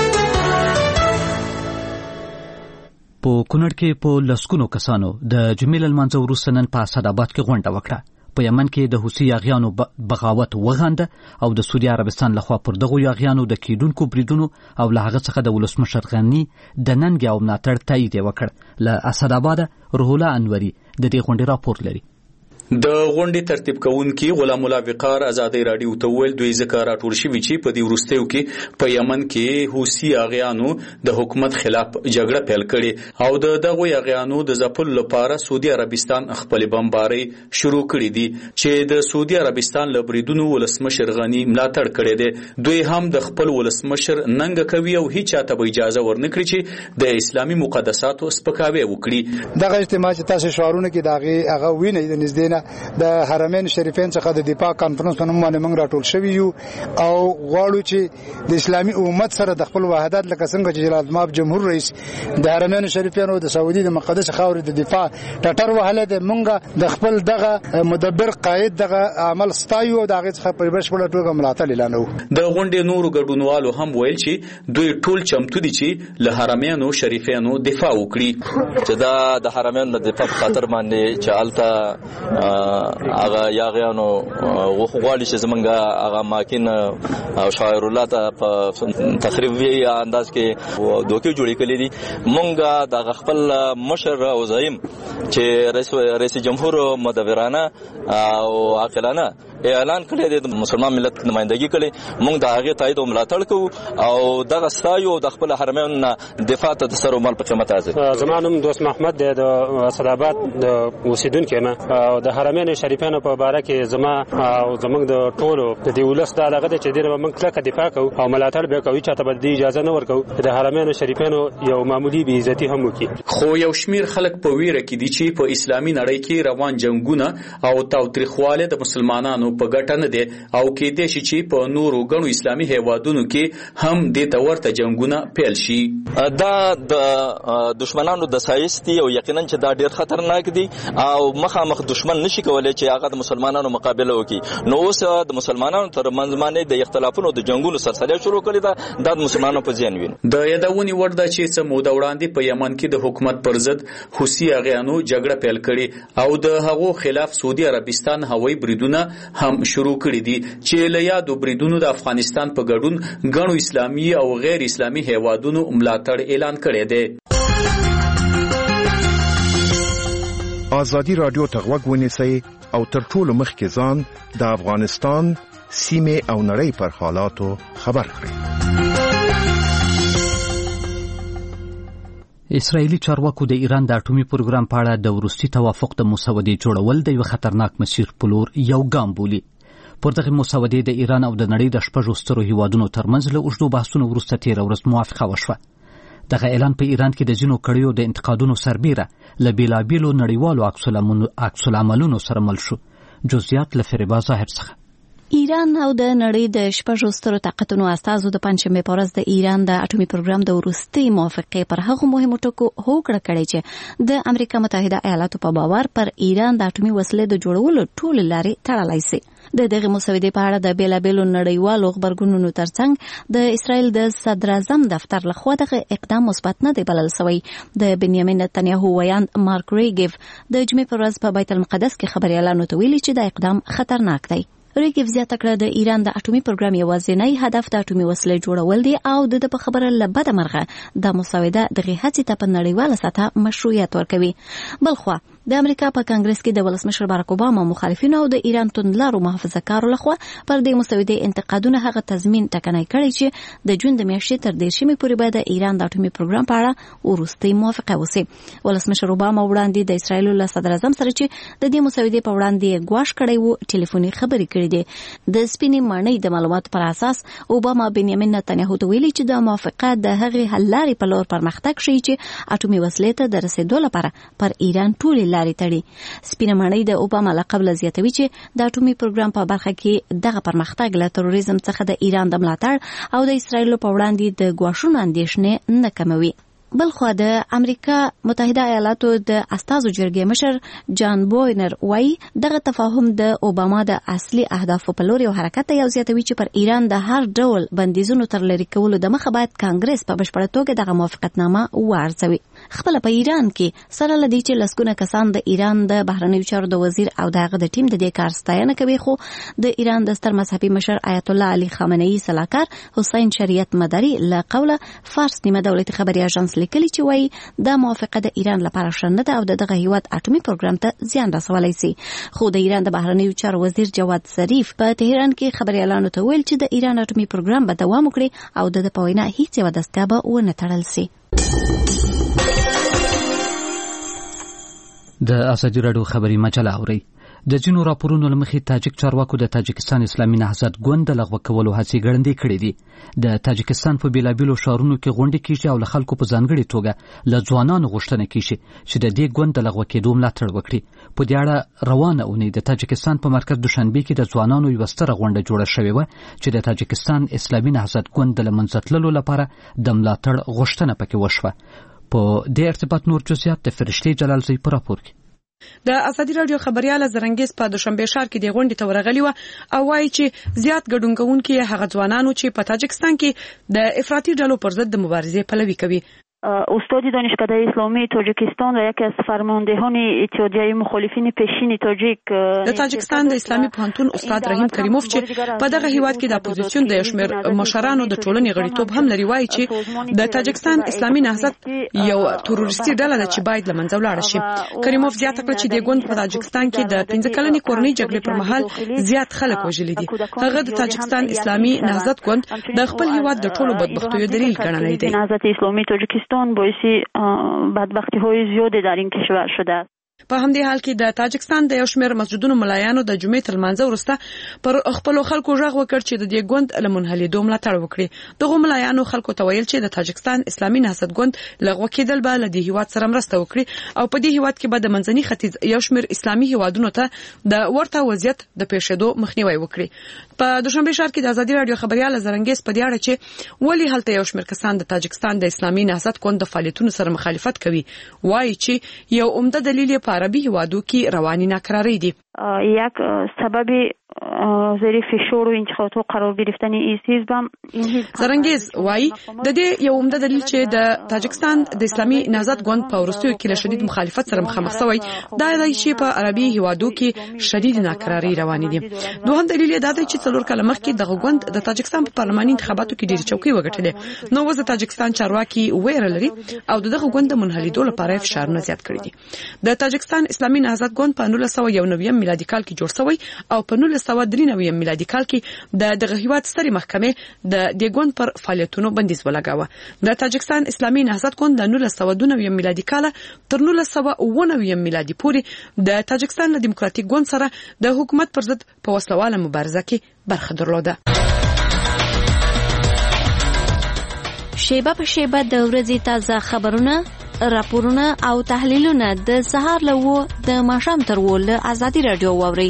په کونړ کې په لسګونو کسانو د جمیل المنځه وروسته نن په اسداباد کې غونډه وکړه. په یمن کې د حوثي یاغیانو بغاوت وغانده او د سعودي عربستان لخوا پر دغو یاغیانو د کیدونکو بریدونو او له هغه څخه د ولسمشر غني د ننګ او ملاتړ تایید وکړ. له اسداباد روح الله انوري د دې غونډې راپور لري. د غونډې ترتیب کوونکي غلام الله وقار ازادي رادیو ته ویل دوی ذکر راټول شوی چې په دې وروستیو کې په یمن کې حوثي اغیانو د حکومت خلاف جګړه پیل کړې او د دغه اغیانو د ځپل لپاره سعودي عربستان خپل بمباري شروع کړې دي چې د سعودي عربستان لبریدونو ولسمشر غنی ملاتړ کړی دی. دوی هم د خپل ولسمشر ننګ کوي او هیڅ چاته به اجازه ورنکړي چې د اسلامي مقدساتو سپکاوی وکړي. دغه اجتماع چې تاسو شعارونه کې داغه هغه ویني د نږدې د حرمین شریفین څخه د دفاع کانفرنس په نوم باندې موږ راټول شوی یو او غواړو چې د اسلامي امت سره د خپل وحدت لکه څنګه چې جلال ماب جمهور رئیس د حرمین شریفین او د سعودي د مقدس خاورې د دفاع ټټر وهله د موږ د خپل دغه مدبر قائد دغه عمل ستایو او دغه څخه په بشپړه توګه ملاتړ اعلانو. د غونډې نورو ګډونوالو هم ویل چې دوی ټول چمتو دي چې له حرمینو شریفینو دفاع وکړي چې دا د حرمینو د دفاع خاطر باندې چې الته هغه یاغیانو غوښغواړي چې زمونږ هغه ماکین او شاعر الله ته په تخریبي انداز کې دوکې جوړې کړې دي. مونږ د خپل مشر او زعیم چې رئیس رئیس جمهور مدبرانه او عاقلانه اعلان کړی دی د مسلمان ملت نمائندګي کړي، مونږ د هغه تایید او ملاتړ کوو او دغه ستایو د خپل حرمین دفاع ته د سر او مال په قیمت حاضر. زمانم دوست محمد د اسداباد د اوسیدونکو ما او د حرمین شریفانو په باره کې زما او زمونږ د ټولو د دې ولس د هغه چې دغه مونږ کله دفاع کوو او ملاتړ به کوي چې ته بل دی اجازه نه ورکو د حرمین شریفانو یو معمولی بې عزتی هم وکړي. خو یو شمیر خلک په ویره کې دي چې په اسلامي نړۍ کې روان جنگونه او تاوتریخواله د مسلمانانو په ګټه نه دي او کې دي چې په نورو غنو اسلامي هیوادونو کې هم د تورته جنگونه پیل شي. دا د دشمنانو د سایستي او یقینا چې دا ډیر خطرناک دي او مخامخ دشمن نشي کولای چې هغه د مسلمانانو مقابله وکړي. نو اوس د مسلمانانو تر منځ باندې د اختلافونو د جنگونو سلسله شروع کړې ده، دا د مسلمانانو په ځین وین. د یادونې وړ ده چې څه موده وړاندې په یمن کې د حکومت پر ضد حوثي اغیانو جګړه پیل کړې او د هغو خلاف سعودي عربستان هوایي بریدونه هم شروع کړي دي چې له یادو بریدونو د افغانستان په ګډون غنو اسلامي او غیر اسلامي هیوادونو ملاتړ اعلان کړی دی. آزادی رادیو ته غوږ ونیسئ او تر ټولو مخکې ځان د افغانستان سیمې او نړۍ پر حالاتو خبر کړئ. اسرائیلي چارواکو د ایران د اټومي پروګرام په اړه د وروستي توافق د مسودې جوړول د یو خطرناک مسیر په لور یو ګام بولي. پر دغه مسودې د ایران او د نړۍ د شپږو سترو هیوادونو ترمنځ له اوږدو بحثونو وروسته تېره ورځ موافقه وشوه. دغه اعلان په ایران کې د ځینو کړیو د انتقادونو سربیره له بېلابېلو نړیوالو عکس العملونو سره مل شو. جزئیات له فریبا ظاهر څخه. ایران او د نړۍ د شپږو سترو طاقتونو استازو د پنځمې په ورځ د ایران د اټومي پروګرام د وروستي موافقې پر هغو مهمو ټکو هوکړه کړې چې د امریکا متحده ایالاتو په باور پر ایران د اټومي وسلې د جوړولو ټولې لارې تړلی سي. د دغه مسودې په اړه د بیلابېلو نړیوالو خبرګونونو ترڅنګ د اسرائیل د صدر اعظم دفتر لخوا دغه اقدام مثبت نه دی بلل سوی. د بنیامین نتنیاهو ویاند مارک ریګیف د جمعې پر ورځ په بیت المقدس کې خبريالانو ته ویلي چې دا اقدام خطرناک دی. ریګیف زیاته کړه د ایران د اټومي پروګرام یوازینی هدف د اټومي وسلې جوړول دي او د په خبره لبده مرغه د مسوده دغه هڅې ته په نړیواله سطح مشروعیت ورکوي. بلخوا د امریکا په کانګرس کې د ولسمشر باراک اوباما مخالفینو او د ایران توندلارو محافظه‌کارو لخوا پر دې مسودې انتقادونه هغه تضمین ټکنی کړی چې د جون د میاشتې تر دیرشمې پورې به د ایران د اټومي پروګرام په اړه وروستۍ موافقه وشي. ولسمشر اوباما وړاندې د اسرائیل له صدر اعظم سره چې د دې مسودې په وړاندې ګواښ کړی وو ټلیفوني خبرې کړې دي. د سپینې ماڼۍ د معلوماتو پر اساس اوباما بنیامین نتنیاهو ته ویلي چې د موافقه د هغې حل لارې په لور پرمختګ شي چې اټومي وسلې ته د رسیدو لپاره پر ایران ټولې لارې تړي. سپینه ماڼۍ د اوباما له قبل زیاتوي چې د اټومي پروګرام په برخه کې دغه پرمختګ له تروریزم څخه د ایران د ملاتړ او د اسرائیل په وړاندې د ګواښونو اندېښنې نه کموي. بلخوا د امریکا متحده ایالاتو د استازو جرګې مشر جان بوینر وایي دغه تفاهم د اوباما د اصلي اهدافو په لور یو حرکت یو زیاتوي چې پر ایران د هر ډول بندیزونو تر لرې کولو د مخه باید کانګرس په بشپړه توګه دغه موافقتنامه وارزوي. خپل په ایران کې سره لدی چې لسګونه کسان د ایران د بهرنیو چارو د وزیر او دغه د ټیم د دې کار ستاینه کوي، خو د ایران د ستر مذهبي مشر آیت الله علي خامنه‌ای سلاکار حسین شریعت مداری له قوله فارس نیمه دولتي خبري اژانس لیکلي چې وایي دا موافقه د ایران لپاره ښه نه ده او دغه هیواد اټومي پروګرام ته زیان رسولی سي. خو د ایران د بهرنیو چارو وزیر جواد ظریف په تهران کې خبريالانو ته ویل چې د ایران اټومي پروګرام به دوام وکړي او د په وینا هیڅ یوه دستګاه به ونه تړل سي. د ازادي راډیو خبري مجله اوري. د ځینو راپورونو له مخې تاجک چارواکو د تاجکستان اسلامي نهضت ګوند د لغوه کولو هڅې ګړندۍ کړې دي. د تاجکستان په بیلابیلو ښارونو کې غونډې کیږي او له خلکو په ځانګړې توګه له ځوانانو غوښتنه کیږي چې د دې ګوند د لغوه کېدو ملاتړ وکړي. په دې اړه روانه اونۍ د تاجکستان په مرکز دوشنبه کې د ځوانانو یوه ستره غونډه جوړه شوې وه چې د تاجکستان اسلامي نهضت ګوند د له منځه تللو لپاره د ملاتړ غوښتنه پکې وشوه. په دې ارتباط نور جزئیات د فرشتې جلالزی په راپور کې. د ازادي راډیو خبرياله زرنګیز په دوشنبه ښار کې د غونډې ته ورغلی و او وايي چې زیات ګډون کوونکي هغه ځوانانو چې په تاجکستان کې د افراطي ډلو پر ضد د مبارزې پلوي کوي. استاد دانشکده اسلامی تاجیکستان و یکی از فرماندهان اتحادیه مخالفین پیشین تاجیک د تاجکستان د اسلامي پوهنتون استاد رحیم کریموف چې په دغه هیواد کې د اپوزیسیون د شمیر مشرانو د ټولنې غړیتوب هم لري وایي چې د تاجکستان اسلامي نهضت یو تروریستي ډله ده چې باید له منځه ولاړه شي. کریموف زیاته کړه چې د ګوند په تاجکستان کې د پنځه کلنې کورنۍ جګړې پر مهال زیات خلک وژلي دي. هغه د تاجکستان اسلامي نهضت ګوند د خپل هیواد د ټولو بدبختیو دلیل ګڼلی دی. نهضت اسلامی تاجیکستان باعث بدبختی های زیادی در این کشور شده است. په همدې حال کې د تاجکستان د یو شمېر مسجدونو ملایانو د جمعې تر لمانځه وروسته پر خپلو خلکو غږ وکړ چې د دې ګوند له منحلېدو ملاتړ وکړي. دغو ملایانو خلکو ته ویل چې د تاجکستان اسلامي نهضت ګوند لغوه کېدل به له دې هیواد سره مرسته وکړي او په دې هیواد کې به د منځني ختیځ یو شمېر اسلامي هیوادونو ته د ورته وضعیت د پیښېدو مخنیوی وکړي. په دوشنبه ښار کې د ازادي راډیو خبرياله زرنګیز په دې اړه چې ولې هلته یو شمېر کسان د تاجکستان د اسلامي نهضت ګوند د فعالیتونو سره مخالفت کوي وایي چې یو عمده دلیل په عربي هیوادو کې روانی ناکراری دی. یک سبب زیر فشار و انتخابات قرار گرفتن این حزب هم زرنګیز وایي د دې یو عمده دلیل چې د تاجکستان د اسلامي نهضت ګوند په وروستیو کې له شدید مخالفت سره مخامخ شوی دا دی چې په عربي هیوادو کې شدید ناکراری روانې دي. دوهم دلیل دا دی چې څلور کاله مخکې دغه ګوند د تاجکستان په پارلماني انتخاباتو کې ډېرې چوکۍ وګټلې. نو اوس د تاجکستان چارواکي ویره لري او دغه ګوند د منحلېدو لپاره فشارونه زیات کړي دي. د تاجکستان اسلامي نهضت ګوند په نولس سوه یو نوي میلادي کال کې جوړ شوی او په نولس سوه درې نوي میلادي کال کې د دغه هیواد سترې محکمې د دې ګوند پر فعالیتونو بندیز ولګاوه. د تاجکستان اسلامي نهضت ګوند د نولس سوه دوه نوي میلادي کال تر نولس سوه اووه نوي میلادي پورې د تاجکستان له دیموکراتیک ګوند سره د حکومت پر ضد په وسلواله مبارزه کې برخه درلوده. شیبه په شیبه د ورځې تازه خبرونه، راپورونه او تحلیلونه د سهار له و د ماښام تر و له ازادي راډیو واورئ.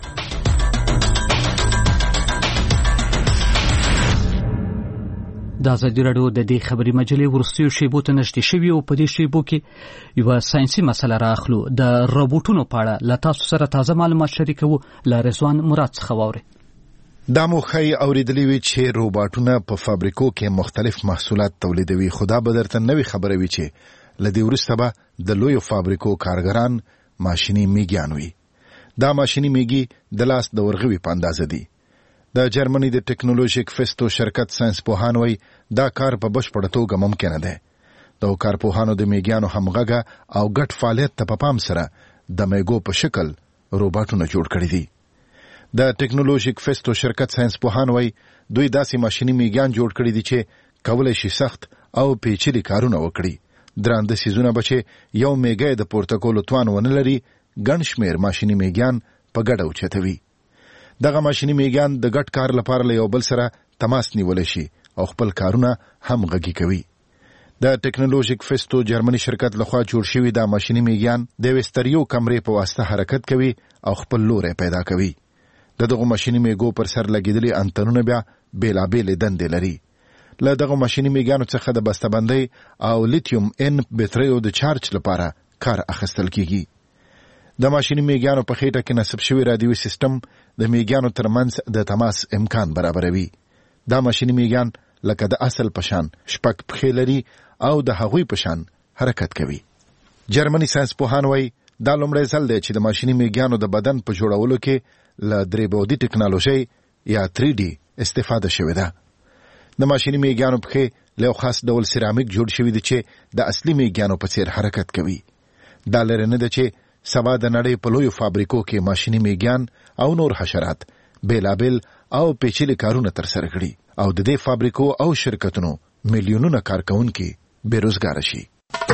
د ازادي راډیو د دې خبري مجلې وروستیو شیبو ته نږدې شوي او په دې شیبو کې یوه ساینسي مسله راخلو. د روبوټونو په اړه له تاسو سره تازه معلومات شریکوو. له رضوان مراد څخه واورئ. دا مو ښایي اورېدلي وي چې روباټونه په فابریکو کې مختلف محصولات تولیدوي، خو دا به درته نوې خبره وي چې له دې وروسته به د لویو فابریکو کارګران ماشیني میږیان وي. دا ماشیني میږي د لاس د ورغوي په اندازه دي. د جرمني د ټکنالوژیک فیستو شرکت ساينس پوهان وایي دا کار په بشپړه توګه ممکنه ده. د کارپوهانو د میږیانو همغږه او ګډ فعالیت ته په پام سره د میږو په شکل روباټونه جوړ کړي دي. د ټکنالوژیک فیستو شرکت ساينس پوهان وایي دوی داسې ماشیني میږیان جوړ کړي دي چې کولای شي سخت او پیچلي کارونه وکړي. درانده سیزونه به چې یو میږی د پورته کولو توان ونه لري، ګڼ شمېر ماشیني میږیان په ګډه اوچتوي. دغه ماشیني میږیان د ګډ کار لپاره له یو بل سره تماس نیولی شي او خپل کارونه هم غږی کوي. د ټکنالوژیک فیستو جرمني شرکت لخوا جوړ شوي دا ماشیني میږیان د یوې ستریو کمرې په واسطه حرکت کوي او خپل لوری پیدا کوي. د دغه ماشیني میږو پر سر لګېدلي انتنونه بیا بېلابېلې دندې لري. له دغه ماشیني میږیانو څخه د بسته‌بندۍ او لیتیوم ان بټریو د چارج لپاره کار اخیستل کیږي. د ماشیني میږیانو په خېټه کې نصب شوی رادیوي سیستم د میږیانو ترمنځ د تماس امکان برابروي. دا ماشیني میږیان لکه د اصل پشان شپږ پښې لري او د هغوی پشان حرکت کوي. جرمني ساينس پوهان وایي دا لومړی ځل دی چې د ماشیني میږیانو د بدن په جوړولو کې له درې بعدي ټکنالوژۍ یا تھری ډي استفاده شوې ده. د ماشیني میږیانو پښې له خاص ډول سیرامیک جوړ شوی دی چې د اصلي میګانو په څیر حرکت کوي. دا لري نه ده چې سبا د نړۍ په لویو فابریکو کې ماشیني میګان او نور حشرات بیلابل او پیچلي کارونه ترسره کړي او د دې فابریکو او شرکتونو میلیونونه کارکونکي بیروزګار شي.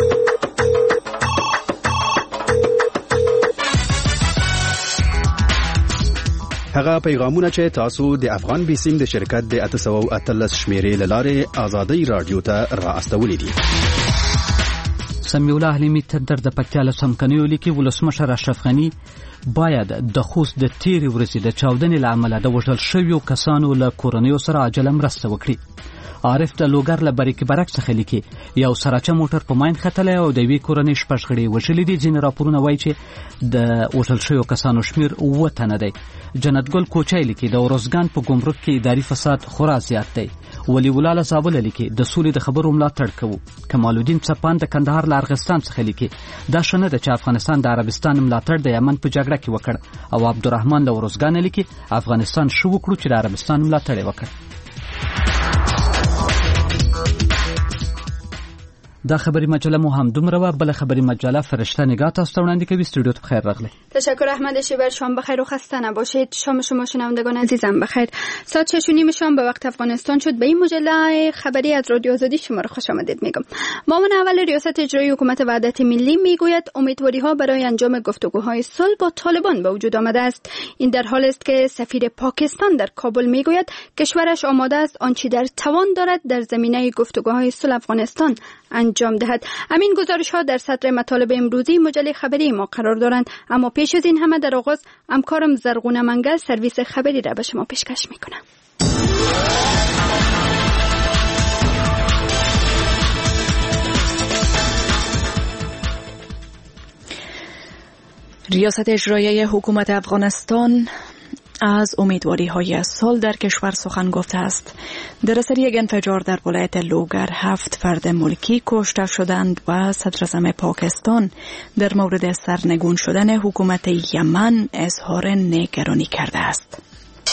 هغه پیغامونه چې تاسو د افغان بیسیم د شرکت د اته سوه او اتلس شمیرې له لارې آزادۍ رادیو ته را استولې دي. سمیع الله حلیمي تندر د پکتیا له سمکنیو لیکي ولسمشر اشرف غني باید د خوست د تیرې ورځې د چاودنې له امله د وژل شویو کسانو له کورنیو سره عاجله مرسته وکړي. عارف د لوګر له بریکي برک څخه لیکي یو سراچه موټر په ماین ختلی او د یوې کورنۍ شپږ غړي وژلي دي. ځینې راپورونه وایي چې د وژل شویو کسانو شمیر اووه تنه دی. جنت ګل کوچی لیکي د اروزګان په ګمرک کې اداري فساد خورا زیات دی. ولی ولاله زابل لیکي د سولې د خبرو ملاتړ کوو. کمال الدین چپان د کندهار له ارغستان څخه لیکي دا شنه ده چې افغانستان د عربستان ملاتړ د یمن په جګړه کې وکړ. او عبدالرحمن له اروزګان لیکي افغانستان شو وکړو چې د عربستان ملاتړ وکړ. دا خبری مجله مو هم دومره و. بل خبری مجله فرشته نگاه تاسو ته وړاندې کوي. استودیو ته بخیر راغلی. تشکر احمد شیبر. شام بخیر و خسته نباشید. شام شما شنوندگان عزیزم بخیر. ساعت شش و نیم شام به وقت افغانستان شد. به این مجله خبری از رادیو آزادی شما را خوش آمدید میگم. معاون اول ریاست اجرایی حکومت وحدت ملی میگوید امیدواری ها برای انجام گفتگوهای صلح با طالبان به وجود آمده است. این در حالی است که سفیر پاکستان در کابل میگوید کشورش آماده است آنچه در توان دارد در زمینه گفتگوهای صلح افغانستان انجام دهد. همین گزارش ها در صدر مطالب امروزی مجله خبری ما قرار دارند. اما پیش از این همه در آغاز همکارم زرغونه منگل سرویس خبری را به شما پیشکش میکنم. ریاست اجرایی حکومت افغانستان از امیدواری های صلح در کشور سخن گفته است. در اثر یک انفجار در ولایت لوگر هفت فرد ملکی کشته شدند و صدراعظم پاکستان در مورد سرنگون شدن حکومت یمن اظهار نگرانی کرده است.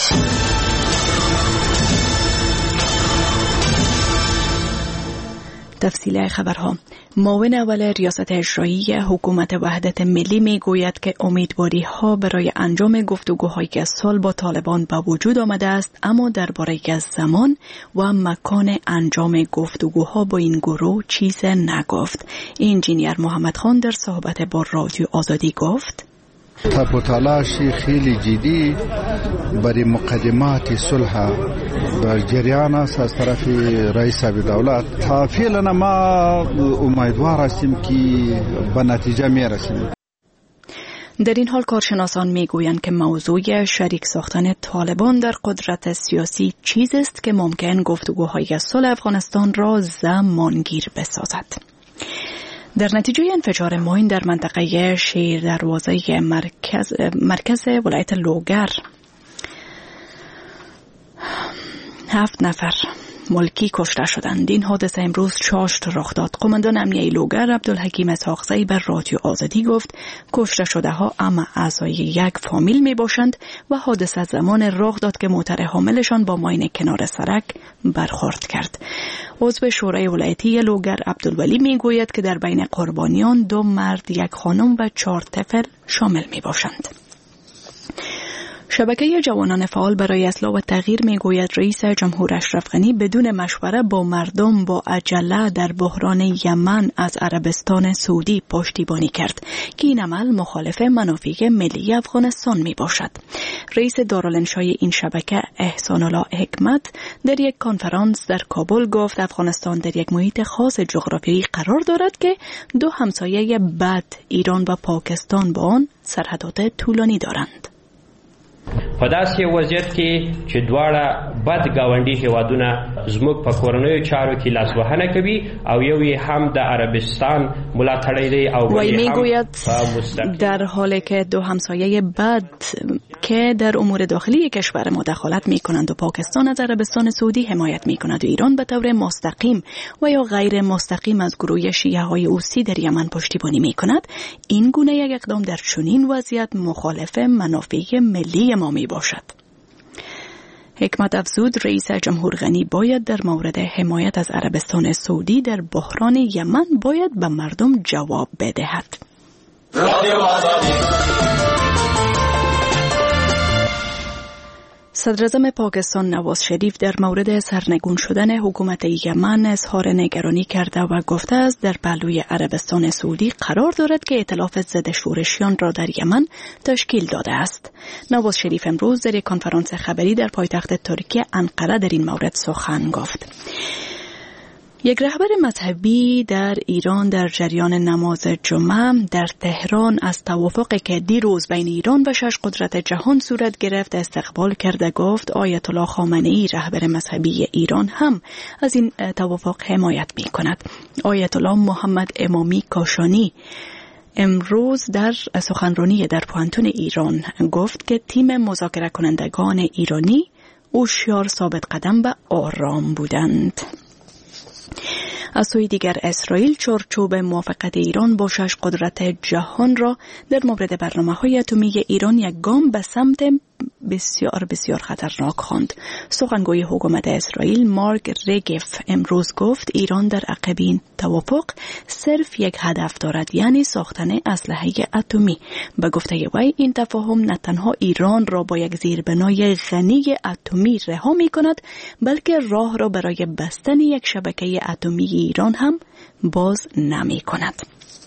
تفصیل خبرها. معاون اول ریاست اجرایی حکومت وحدت ملی میگوید که امیدواری ها برای انجام گفتگوهای صلح با طالبان به وجود آمده است، اما درباره زمان و مکان انجام گفتگوها با این گروه چیز نگفت. انجینیر محمد خان در صحبت با رادیو آزادی گفت طب تلاش خیلی جدی برای مقدمات صلح در جریان است از طرف رئیس دولت. تا فعلا ما امیدوار هستیم که به نتیجه میرسیم. در این حال کارشناسان میگویند که موضوع شریک ساختن طالبان در قدرت سیاسی چیزی است که ممکن گفتگوهای صلح افغانستان را زمانگیر بسازد. در نتیجه انفجار ماین در منطقه شیر دروازه مرکز, مرکز ولایت لوگر هفت نفر ملکی کشته شدند. این حادثه امروز چاشت رخ داد. قماندان امنیه لوگر عبدالحکیم اسحاقزی بر رادیو آزادی گفت کشته شده ها اما اعضای یک فامیل می باشند و حادثه زمان رخ داد که موتر حاملشان با ماین کنار سرک برخورد کرد. عضو شورای ولایتی لوگر عبدالولی می گوید که در بین قربانیان دو مرد، یک خانم و چهار طفل شامل می باشند. شبکه جوانان فعال برای اصلاح و تغییر میگوید رئیس جمهور اشرف غنی بدون مشوره با مردم با عجله در بحران یمن از عربستان سعودی پشتیبانی کرد که این عمل مخالف منافع ملی افغانستان می باشد. رئیس دارالانشای این شبکه احسان الله حکمت در یک کنفرانس در کابل گفت افغانستان در یک محیط خاص جغرافیایی قرار دارد که دو همسایه بد ایران و پاکستان با آن سرحدات طولانی دارند. په داسې وضعیت کې چې دواړه بد گاونډي هیوادونه زموږ په کورنیو چارو کې لاسوهنه کوي او یو یې هم د عربستان ملاتړی دی او وی میگوید در حالی که دو همسایه بد که در امور داخلی کشور ما دخالت میکنند و پاکستان از عربستان سعودی حمایت میکند و ایران به طور مستقیم و یا غیر مستقیم از گروه شیعه های اوسی در یمن پشتیبانی میکند، این گونه یک اقدام در چنین وضعیت مخالف منافع ملی ما می باشد. حکمت افزود رئیس جمهور غنی باید در مورد حمایت از عربستان سعودی در بحران یمن باید به مردم جواب بدهد. صدراعظم پاکستان نواز شریف در مورد سرنگون شدن حکومت یمن اظهار نگرانی کرده و گفته است در پهلوی عربستان سعودی قرار دارد که ائتلاف ضد شورشیان را در یمن تشکیل داده است. نواز شریف امروز در یک کنفرانس خبری در پایتخت ترکیه انقره در این مورد سخن گفت. یک رهبر مذهبی در ایران در جریان نماز جمعه در تهران از توافقی که دیروز بین ایران و شش قدرت جهان صورت گرفت استقبال کرده گفت آیت الله خامنه‌ای رهبر مذهبی ایران هم از این توافق حمایت می کند. آیت الله محمد امامی کاشانی امروز در سخنرانی در پوانتون ایران گفت که تیم مذاکره کنندگان ایرانی هوشیار، ثابت قدم و آرام بودند. از سوی دیگر اسرائیل چارچوب موافقت ایران با شش قدرت جهان را در مورد برنامه‌های اتمی ایران یک گام به سمت بسیار بسیار خطرناک خواند. سخنگوی حکومت اسرائیل مارک رگف امروز گفت ایران در عقب این توافق صرف یک هدف دارد، یعنی ساختن اسلحه اتمی. به گفته وی این تفاهم نه تنها ایران را با یک زیربنای غنی اتمی رها می کند، بلکه راه را برای بستن یک شبکه اتمی ایران هم باز نمی کند.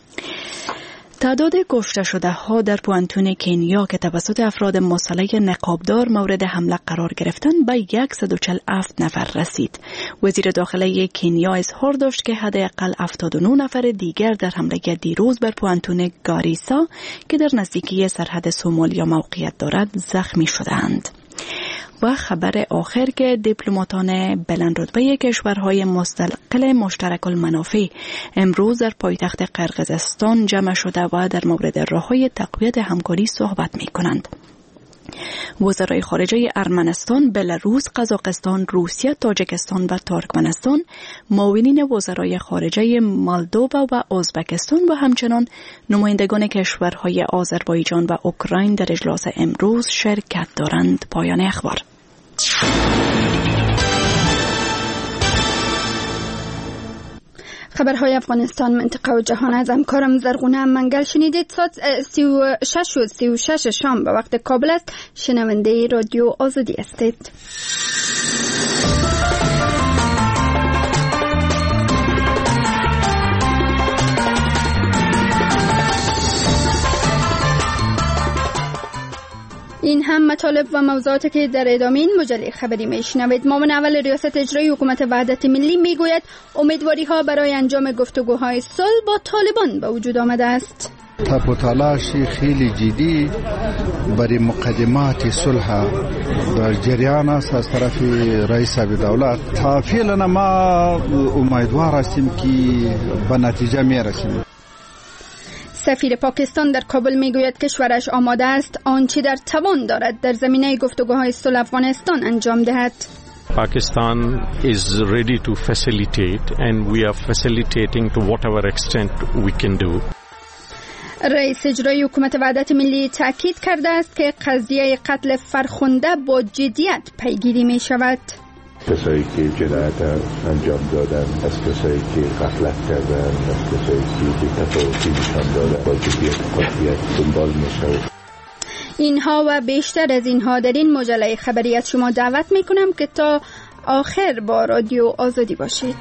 تعداد کشته شده ها در پوانتون کنیا که توسط افراد مسلح نقابدار مورد حمله قرار گرفتن به صد و چهل و هفت نفر رسید. وزیر داخله کنیا اظهار داشت که حداقل هفتاد و نه نفر دیگر در حمله دیروز بر پوانتون گاریسا که در نزدیکی سرحد سومالیا موقعیت دارد زخمی شدند. و خبر آخر که دیپلماتان بلندرتبه کشورهای مستقل مشترک المنافع امروز در پایتخت قرقیزستان جمع شده و در مورد راه‌های تقویت همکاری صحبت می‌کنند. وزرای خارجه ارمنستان، بلاروس، قزاقستان، روسیه، تاجیکستان و ترکمنستان، معاونین وزرای خارجه مالدووا و ازبکستان و همچنان نمایندگان کشورهای آذربایجان و اوکراین در اجلاس امروز شرکت دارند. پایان اخبار. خبرهای افغانستان، منطقه و جهان از همکارم زرغونه منگل شنیدید. ساعت سی و شش و سی و شش شام به وقت کابل است. شنونده رادیو آزادی هستید. این هم مطالب و موضوعاتی که در ادامه این مجله خبری میشنوید. معاون اول ریاست اجرایی حکومت وحدت ملی میگوید امیدواری ها برای انجام گفتگوهای صلح با طالبان به وجود آمده است. تپ و تلاش خیلی جدی برای مقدمات صلح در جریان است از طرف رئیس دولت. تا فعلا ما امیدوار هستیم که به نتیجه میرسیم. سفیر پاکستان در کابل میگوید کشورش آماده است آنچه در توان دارد در زمینه گفتگوهای صلح افغانستان انجام دهد. Pakistan is ready to facilitate and we are facilitating to whatever extent we can do. رئیس اجرایی حکومت وحدت ملی تاکید کرده است که قضیه قتل فرخنده با جدیت پیگیری می شود. کسایی که جنایت انجام دادن، از کسایی که غفلت کردن، از کسایی که بی‌تفاوتی نشان دادن با جدیت قضیه دنبال میشه. اینها و بیشتر از اینها در این مجله خبری از شما دعوت میکنم که تا آخر با رادیو آزادی باشید.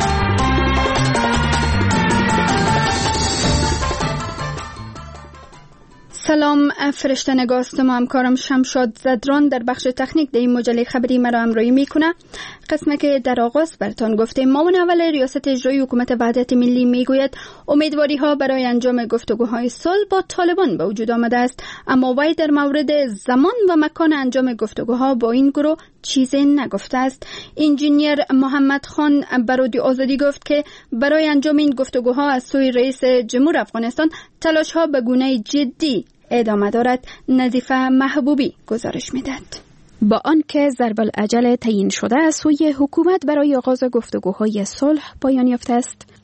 سلام، فرشته نگاستم و همکارم شمشاد زدران در بخش تکنیک در این مجله خبری مرا همراهی میکنه. قسمه که در آغاز براتون گفتیم معاون اول ریاست اجرایی حکومت وحدت ملی میگوید امیدواری ها برای انجام گفتگوهای صلح با طالبان به وجود آمده است، اما وی در مورد زمان و مکان انجام گفتگوها با این گروه چیزی نگفته است. انجینیر محمد خان به رادیو آزادی گفت که برای انجام این گفتگوها از سوی رئیس جمهور افغانستان تلاش ها به گونه جدی ادامه دارد. نظیفه محبوبی گزارش میداد. با آنکه ضرب العجل تعیین شده از سوی حکومت برای آغاز گفتگوهای صلح پایان یافته است،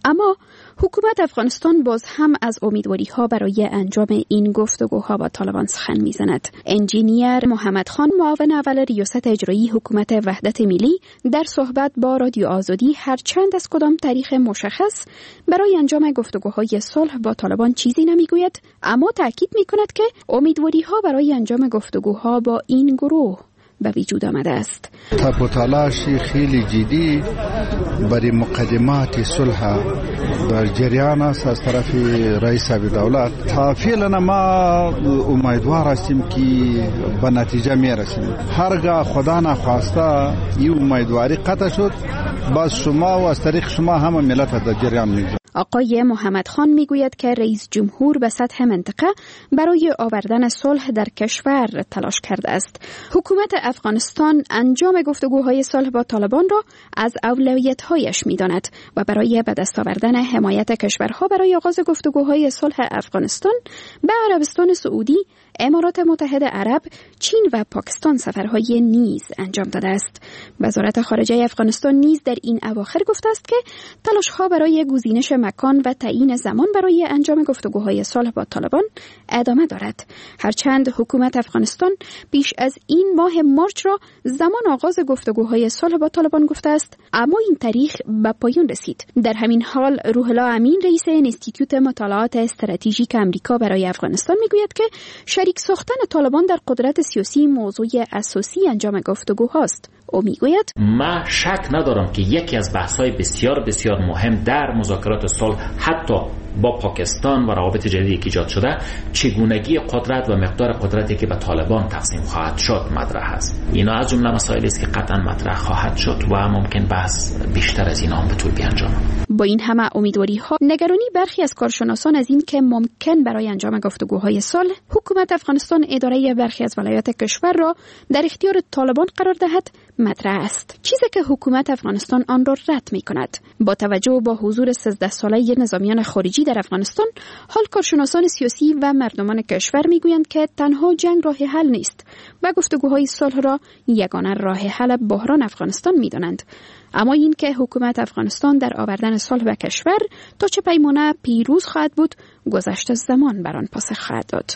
اما حکومت افغانستان باز هم از امیدواری‌ها برای انجام این گفتگوها با طالبان سخن می‌زند. انجینیر محمد خان، معاون اول ریاست اجرایی حکومت وحدت ملی، در صحبت با رادیو آزادی هرچند از کدام تاریخ مشخص برای انجام گفتگوهای صلح با طالبان چیزی نمیگوید، اما تاکید می‌کند که امیدواری‌ها برای انجام گفتگوها با این گروه به وجود آمده است. تپ و تلاش خیلی جدی برای مقدمات صلح در جریان است از طرف رئیس دولت. تا فعلا ما امیدوار هستیم که به نتیجه میرسیم. هرگاه خدا نخواسته این امیدواری قطع شد، باز شما و از طریق شما همه ملت در جریان میگذارید. آقای محمد خان میگوید که رئیس جمهور به سطح منطقه برای آوردن صلح در کشور تلاش کرده است. حکومت افغانستان انجام گفتگوهای صلح با طالبان را از اولویت‌هایش می‌داند و برای به دست آوردن حمایت کشورها برای آغاز گفتگوهای صلح افغانستان به عربستان سعودی، امارات متحده عرب، چین و پاکستان سفرهای نیز انجام داده است. وزارت خارجه افغانستان نیز در این اواخر گفته است که تلاش‌ها برای گزینش مکان و تعیین زمان برای انجام گفتگوهای صلح با طالبان ادامه دارد. هرچند حکومت افغانستان پیش از این ماه مارچ را زمان آغاز گفتگوهای صلح با طالبان گفته است، اما این تاریخ به پایان رسید. در همین حال روح الله امین، رئیس انستیتوت مطالعات استراتژیک آمریکا برای افغانستان میگوید که شریک ساختن طالبان در قدرت سیاسی موضوع اساسی انجام گفتگوهاست. او میگوید من شک ندارم که یکی از بحث‌های بسیار بسیار مهم در مذاکرات صلح حتی با پاکستان و روابط جدیدی که ایجاد شده، چگونگی قدرت و مقدار قدرتی که به طالبان تقسیم خواهد شد مطرح است. اینا از جمله مسائلی است که قطعا مطرح خواهد شد و ممکن بحث بیشتر از اینا هم به طول بیانجامد. با این همه امیدواری‌ها، نگرانی برخی از کارشناسان از این که ممکن برای انجام گفتگوهای صلح حکومت افغانستان اداره برخی از ولایات کشور را در اختیار طالبان قرار دهد مطرح است، چیزی که حکومت افغانستان آن را رد می‌کند. با توجه به حضور سیزده ساله نظامیان خارجی در افغانستان، حال کارشناسان سیاسی و مردمان کشور میگویند که تنها جنگ راه حل نیست و گفتگوهای صلح را یگانه راه حل بحران افغانستان می‌دانند. اما این که حکومت افغانستان در آوردن صلح به کشور تا چه پیمانه پیروز خواهد بود، گذشت زمان بر آن پاسخ خواهد داد.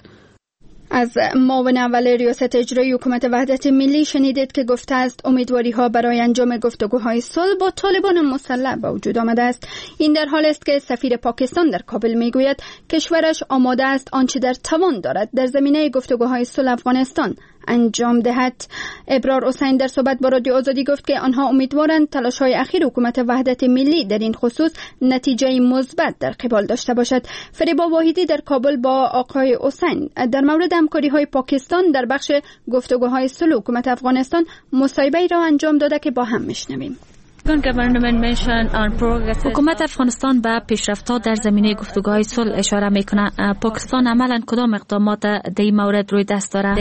از معاون اول ریاست اجرایی حکومت وحدت ملی شنیدید که گفته است امیدواری‌ها برای انجام گفتگوهای صلح با طالبان مسلح به وجود آمده است. این در حال است که سفیر پاکستان در کابل میگوید کشورش آماده است آنچه در توان دارد در زمینه گفتگوهای صلح افغانستان انجام دهد. ابرار حسین در صحبت با رادیو آزادی گفت که آنها امیدوارند تلاش‌های اخیر حکومت وحدت ملی در این خصوص نتیجه مثبت در قبال داشته باشد. فریبا واحدی در کابل با آقای حسین در مورد همکاری‌های پاکستان در بخش گفتگوهای صلح حکومت افغانستان مصاحبه‌ای را انجام داده که با هم میشنویم. حکومت افغانستان به پیشرفت‌ها در زمینه گفتگوهای صلح اشاره می‌کند. پاکستان عملاً کدام اقدامات در این مورد روی دست دارد؟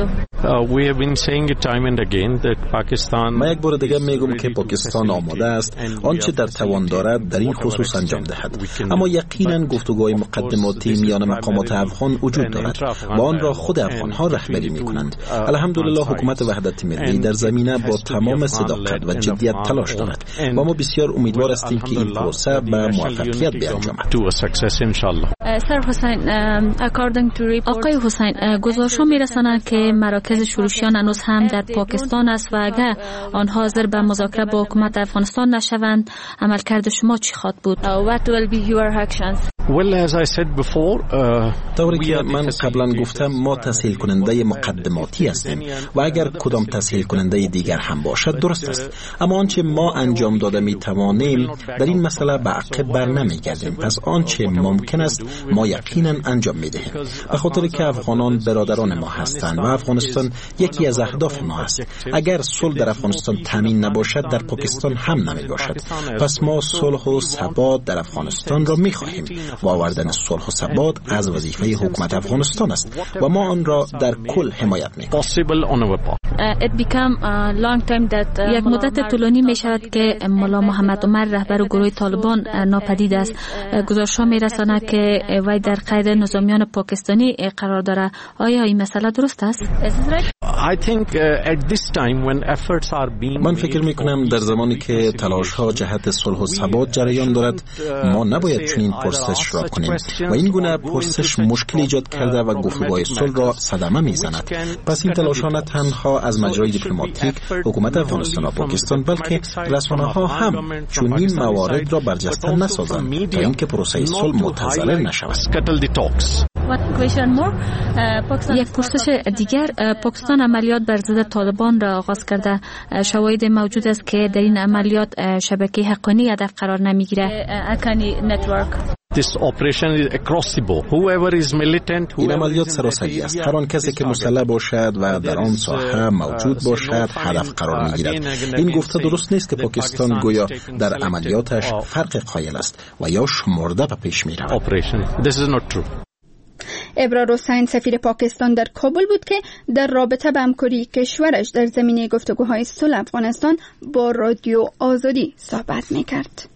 ما یک بار دیگر میگم که پاکستان آماده است آنچه در توان دارد در این خصوص انجام دهد، اما یقیناً گفتگوهای مقدماتی میان مقامات افغان وجود دارد و آن را خود افغان‌ها رهبری می‌کنند. الحمدلله حکومت وحدت ملی در زمینه با تمام صداقت و جدیت تلاش دارد و ما بسیار امیدوار هستیم که این پروسه به موفقیت بیانجامد. سر حسین، آقای حسین، گزارش‌ها می‌رسانند که مراکز شورشیان هنوز هم در پاکستان است و اگر آنها حاضر به مذاکره با حکومت افغانستان نشوند، عملکرد شما چی خواهد بود؟ Well, as I said before, طوری که من قبلا گفتم ما تسهیل کننده مقدماتی هستیم و اگر کدام تسهیل کننده دیگر هم باشد درست است، اما آنچه ما انجام داده می توانیم در این مسئله به عقب بر نمی گردیم. پس آنچه ممکن است ما یقینا انجام می دهیم، به خاطر که افغانان برادران ما هستند و افغانستان یکی از اهداف ما است. اگر صلح در افغانستان تامین نباشد در پاکستان هم نمی باشد. پس ما صلح و ثبات در افغانستان را می خواهیم و آوردن صلح و ثبات از وظیفه حکومت افغانستان است و ما آن را در کل حمایت می‌کنیم. یک مدت طولانی می شود که ملا محمد عمر رهبر گروه طالبان ناپدید است. گزارش‌ها می‌رساند که وی در قید نظامیان پاکستانی قرار دارد. آیا این مسئله درست است؟ من فکر می کنم در زمانی که تلاش ها جهت صلح و ثبات جریان دارد ما نباید چنین پرسش را کنیم و این گونه پرسش مشکل ایجاد کرده و گفتگوهای صلح را صدمه می زند. پس این تلاش ها نه تنها از مجرای دیپلماتیک حکومت افغانستان و پاکستان بلکه رسانه ها هم چنین موارد را برجسته نسازند تا اینکه پروسه صلح متزلزل نشود. یک پرسش دیگر، پاکستان عملیات بر ضد طالبان را آغاز کرده. شواهد موجود است که در این عملیات شبکه حقانی هدف قرار نمیگیره. اکانی نتورک این عملیات سراسری است. هر آن کسی که مسلح باشد و در آن ساحه موجود باشد هدف قرار میگیرد. این گفته درست نیست که پاکستان گویا در عملیاتش فرق قائل است و یا شمرده به پیش میرود. ابرار حسین سفیر پاکستان در کابل بود که در رابطه به همکاری کشورش در زمینه گفتگوهای صلح افغانستان با رادیو آزادی صحبت میکرد.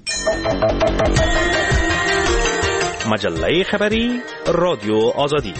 مجله خبری رادیو آزادی.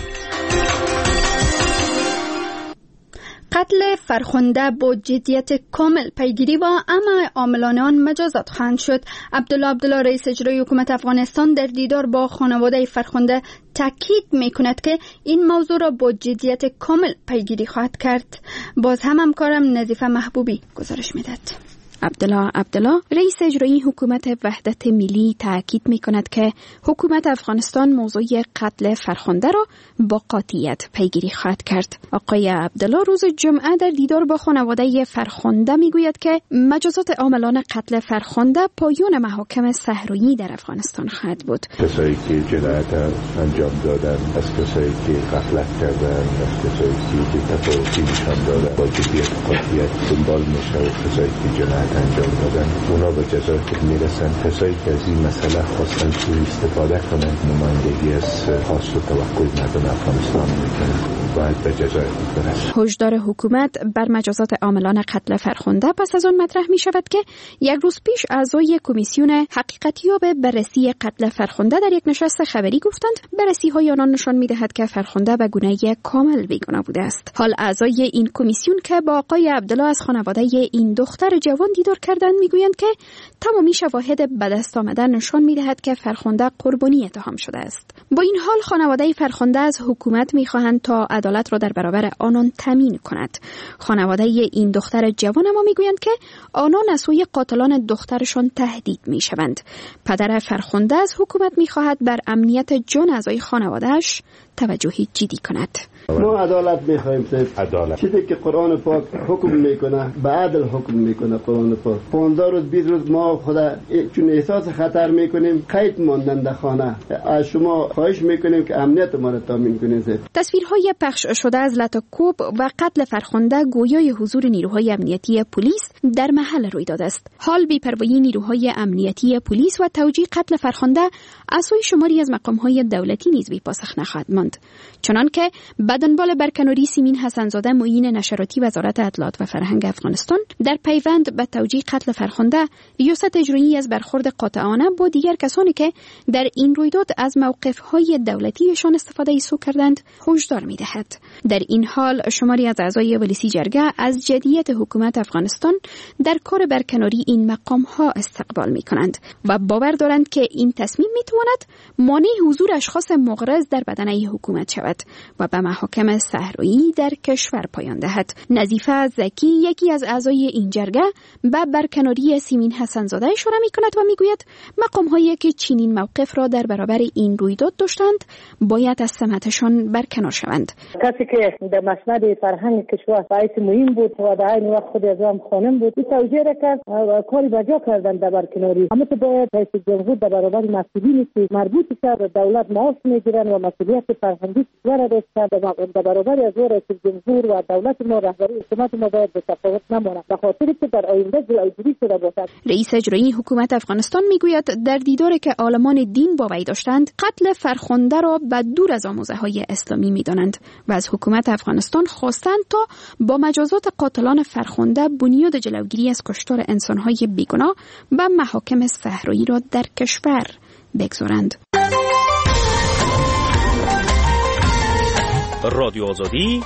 قتل فرخنده با جدیت کامل پیگیری و اما عاملان آن مجازات خواهند شد. عبدالله عبدالله رئیس اجرایی حکومت افغانستان در دیدار با خانواده فرخنده تاکید میکند که این موضوع را با جدیت کامل پیگیری خواهد کرد. باز هم همکارم نظیفه محبوبی گزارش میداد. عبدالله عبدالله رئیس اجرایی حکومت وحدت ملی تاکید میکند که حکومت افغانستان موضوع قتل فرخنده را با قاطعیت پیگیری خواهد کرد. آقای عبدالله روز جمعه در دیدار با خانواده فرخنده میگوید که مجازات عاملان قتل فرخنده پایان محاکم صحرایی در افغانستان خواهد بود. کسایی که جنایت انجام دادن، از کسایی که غفلت کردن، از کسایی که تفاوتی نشان دادن با جدیت قاطعیت دنبال میشه و کسایی که جنایت انجام دادن اونا به جزای خود میرسن. کسایی که از این مسئله خواستن سوء استفاده کنند نمایندگی از خواست و توقع مردم افغانستان میکنند باید به جزای خود برسند. هشدار حکومت بر مجازات عاملان قتل فرخنده پس از آن مطرح می شود که یک روز پیش اعضای کمیسیون حقیقتیاب بررسی قتل فرخنده در یک نشست خبری گفتند بررسی های آنان نشان می دهد که فرخنده به گونه کامل بیگناه بوده است. حال اعضای این کمیسیون که با آقای عبدالله از خانواده این دختر جوان دیدار کردند میگویند که تمامی شواهد به دست آمده نشان میدهد که فرخنده قربانی اتهام شده است. با این حال خانواده فرخنده از حکومت میخواهند تا عدالت را در برابر آنان تامین کند. خانواده این دختر جوان اما میگویند که آنان از سوی قاتلان دخترشان تهدید میشوند. پدر فرخنده از حکومت میخواهد بر امنیت جان اعضای خانواده‌اش توجهی جدی کند. ما عدالت میخوایم صرف عدالت. چیزی که قرآن پاک حکم میکنه به عدل حکم میکنه قرآن پاک. پانزده روز بیست روز ما خدا چون احساس خطر میکنیم قید ماندن در خانه. از شما خواهش میکنیم که امنیت ما را تامین کنید. تصویرهای پخش شده از لاتاکوب و قتل فرخنده گویای حضور نیروهای امنیتی پلیس در محل روی داده است. حال بی‌پروایی نیروهای امنیتی پلیس و توجیه قتل فرخنده از سوی شماری از مقامهای دولتی نیز بی پاسخ نخواهد ماند. چنانکه بدنبال برکناری سیمین حسنزاده معین نشراتی وزارت اطلاعات و فرهنگ افغانستان در پیوند به توجیه قتل فرخنده ریاست اجرایی از برخورد قاطعانه با دیگر کسانی که در این رویداد از موقف‌های دولتیشان استفاده سو کردند هشدار می‌دهد. در این حال شماری از اعضای ولیسی جرگه از جدیت حکومت افغانستان در کار برکناری این مقام‌ها استقبال می‌کنند و باور دارند که این تصمیم می‌تواند مانع حضور اشخاص مغرض در بدنه حکومت شود و به محاکم صحرایی در کشور پایان دهد. نظیفه زکی یکی از اعضای این جرگه به برکناری سیمین حسنزاده اشاره می‌کند و می‌گوید مقام‌هایی که چنین موقف را در برابر این رویداد داشتند باید از سمتشان برکنار شوند. کسی که در مسند فرهنگ کشور باعث مهم بود و در این وقت خود از هم خانم بود این توجیه را کرد و کاری بجا کردن در برکناری. اما تو باید رئیس جمهور در برابر مسئولینی که مربوط به دولت معاش می‌گیرند و مسئولیت فرهنگی کشور را داشتند در برابر از رئیس جمهور و دولت ما رهبری حکومت ما باید به تفاوت نماند به خاطر که در آینده جلوگیری شده باشد. رئیس اجرایی حکومت افغانستان میگوید در دیداری که عالمان دین با وی داشتند قتل فرخنده را به دور از آموزه‌های اسلامی می‌دانند و از حکومت افغانستان خواستند تا با مجازات قاتلان فرخنده بنیاد جلوگیری از کشتار انسان‌های بیگناه و محاکم صحرایی را در کشور بگذارند. رادیو آزادی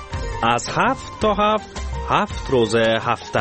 از هفت تا هفت، هفت روز هفته.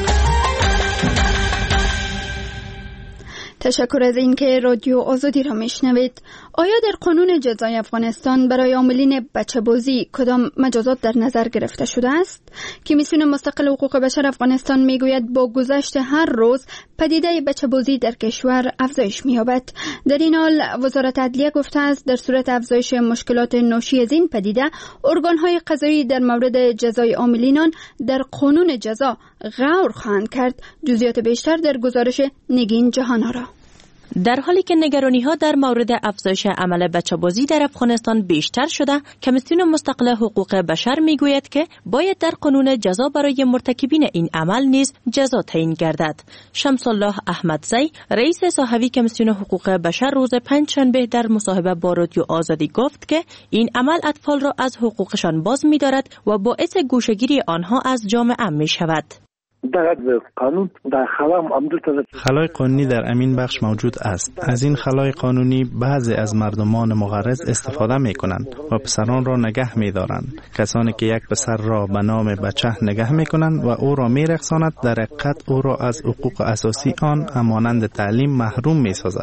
تشکر از اینکه رادیو آزادی را میشنوید. آیا در قانون جزای افغانستان برای عاملین بچه‌بازی کدام مجازات در نظر گرفته شده است؟ کمیسیون مستقل حقوق بشر افغانستان میگوید با گذشت هر روز پدیده بچه‌بازی در کشور افزایش می‌یابد. در این حال وزارت عدلیه گفته است در صورت افزایش مشکلات ناشی از این پدیده، ارگان‌های قضایی در مورد جزای عاملینان در قانون جزا غور خواهند کرد. جزئیات بیشتر در گزارش نگین جهان‌آرا. در حالی که نگرانی‌ها در مورد افزایش عمل بچه‌بازی در افغانستان بیشتر شده، کمیسیون مستقل حقوق بشر میگوید که باید در قانون جزا برای مرتکبین این عمل نیز جزا تعیین گردد. شمس الله احمدزی، رئیس صاحبی کمیسیون حقوق بشر، روز پنجشنبه در مصاحبه با رادیو آزادی گفت که این عمل اطفال را از حقوقشان باز می‌دارد و باعث گوشه‌گیری آنها از جامعه می‌شود. قانون در خلای قانونی در امین بخش موجود است. از این خلای قانونی بعضی از مردمان مغرض استفاده می کنند و پسران را نگه می دارند. کسانی که یک پسر را به نام بچه نگه می کنند و او را می رقصاند، در حقیقت او را از حقوق اساسی آن مانند تعلیم محروم می سازد.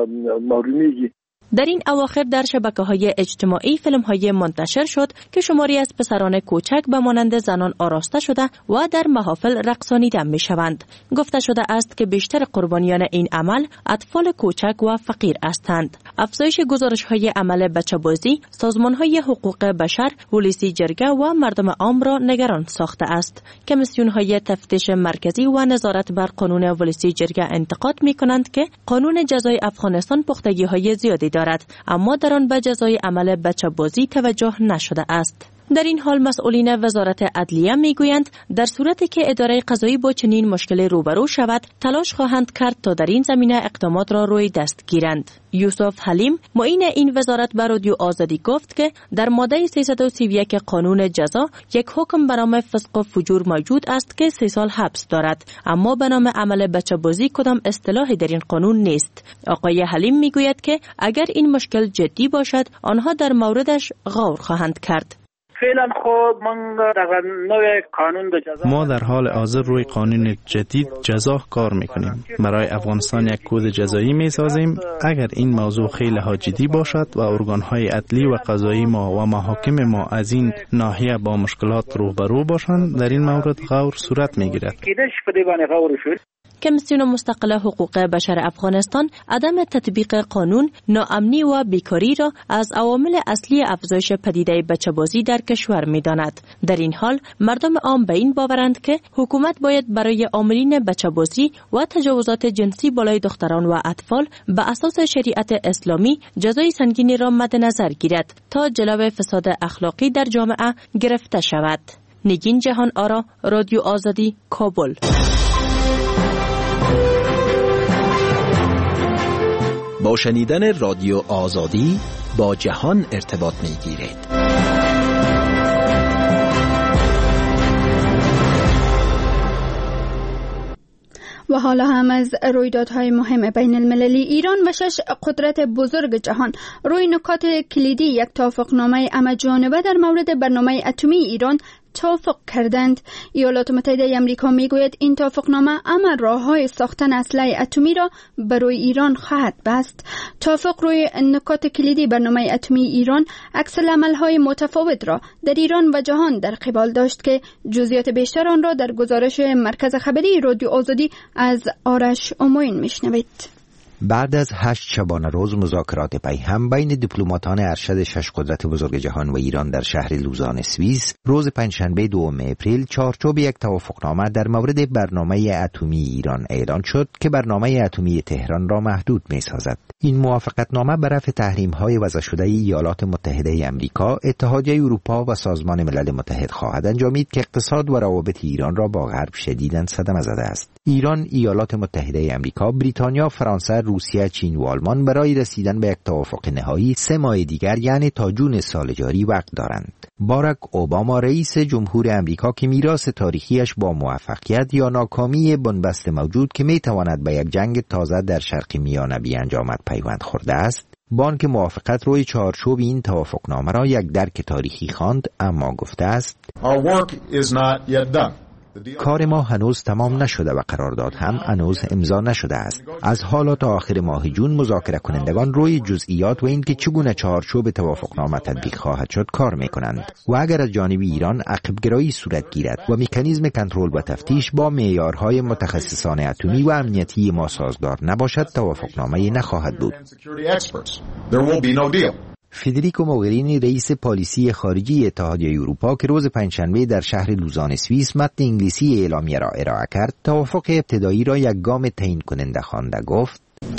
در این اواخر در شبکه‌های اجتماعی فیلم‌های منتشر شد که شماری از پسران کوچک به مانند زنان آراسته شده و در محافل رقصانیده می‌شوند. گفته شده است که بیشتر قربانیان این عمل اطفال کوچک و فقیر هستند. افزایش گزارش‌های عمل بچه‌بازی، سازمان‌های حقوق بشر، پلیسی جرگه و مردم عام را نگران ساخته است. کمیسیون‌های تفتیش مرکزی و نظارت بر قانون پلیسی جرگه انتقاد می‌کنند که قانون جزای افغانستان پختگی‌های زیادی دارد، اما در آن به جزای عمل بچه‌بازی توجه نشده است. در این حال مسئولین وزارت عدلیه میگویند در صورتی که اداره قضایی با چنین مشکلی روبرو شود، تلاش خواهند کرد تا در این زمینه اقدامات را روی دست گیرند. یوسف حلیم، معین این وزارت به رادیو آزادی گفت که در ماده سیصد و سی و یک قانون جزا یک حکم به نام فسق و فجور موجود است که سه سال حبس دارد، اما به نام عمل بچه‌بازی کدام اصطلاحی در این قانون نیست. آقای حلیم میگوید که اگر این مشکل جدی باشد، آنها در موردش غور خواهند کرد. فعلا خب من در نوع قانون جزا ما در حال حاضر روی قانون جدید جزا کار میکنیم. برای افغانستان یک کد جزایی میسازیم. اگر این موضوع خیلی ها جدی باشد و ارگانهای عدلی و قضایی ما و محاکم ما از این ناحیه با مشکلات روبرو باشند، در این مورد غور صورت میگیرد. کمیسیون مستقل حقوق بشر افغانستان عدم تطبیق قانون، ناامنی و بیکاری را از عوامل اصلی افزایش پدیده بچه‌بازی در کشور می‌داند. در این حال مردم عام به این باورند که حکومت باید برای عاملین بچه‌بازی و تجاوزات جنسی بالای دختران و اطفال به اساس شریعت اسلامی جزای سنگینی را مد نظر گیرد تا جلوی فساد اخلاقی در جامعه گرفته شود. نگین جهان‌آرا، رادیو آزادی، کابل. با شنیدن رادیو آزادی با جهان ارتباط می گیرید. و حالا هم از رویدادهای مهم بین المللی، ایران و شش قدرت بزرگ جهان روی نکات کلیدی یک توافقنامه همه‌جانبه در مورد برنامه اتمی ایران توافق کردند. ایالات متحده آمریکا میگوید این توافقنامه اما راه‌های ساختن اسلحه اتمی را برای ایران خواهد بست. توافق روی نکات کلیدی برنامه اتمی ایران عکس‌العمل‌های متفاوت را در ایران و جهان در قبال داشت که جزئیات بیشتر آن را در گزارش مرکز خبری رادیو آزادی از آرش اموین میشنوید. بعد از هشت شبانه روز مذاکرات پیهم بین دیپلماتان ارشد شش قدرت بزرگ جهان و ایران در شهر لوزان سوئیس، روز پنجشنبه دوم اپریل چارچوب یک توافقنامه در مورد برنامه اتمی ایران اعلان شد که برنامه اتمی تهران را محدود می‌سازد. این موافقتنامه بر رفع تحریم‌های وضع شده ایالات متحده آمریکا، اتحادیه اروپا و سازمان ملل متحد خواهد انجامید که اقتصاد و روابط ایران را با غرب شدیداً صدمه زده است. ایران، ایالات متحده آمریکا، بریتانیا، فرانسه، روسیه، چین و آلمان برای رسیدن به یک توافق نهایی سه ماه دیگر یعنی تا جون سال جاری وقت دارند. باراک اوباما رئیس جمهور آمریکا که میراث تاریخیش با موفقیت یا ناکامی بنبست موجود که میتواند به یک جنگ تازه در شرق میانه بیانجامد پیوند خورده است، بانک موافقت روی چارچوب این توافقنامه را یک درک تاریخی خواند، اما گفته است Our work is not yet done. کار ما هنوز تمام نشده و قرارداد هم هنوز امضا نشده است. از حالا تا آخر ماه جون مذاکره کنندگان روی جزئیات و اینکه چگونه چارچوب توافقنامه تطبیق خواهد شد کار میکنند و اگر از جانب ایران عقب‌گرایی صورت گیرد و مکانیزم کنترل و تفتیش با معیارهای متخصصان اتمی و امنیتی ما سازگار نباشد، توافقنامه نخواهد بود. فدریکو موگرینی رئیس پالیسی خارجی اتحادیه اروپا که روز پنجشنبه در شهر لوزان سوئیس متن انگلیسی اعلامیه را ارائه کرد، توافق ابتدایی را یک گام تعیین کننده خوانده گفت: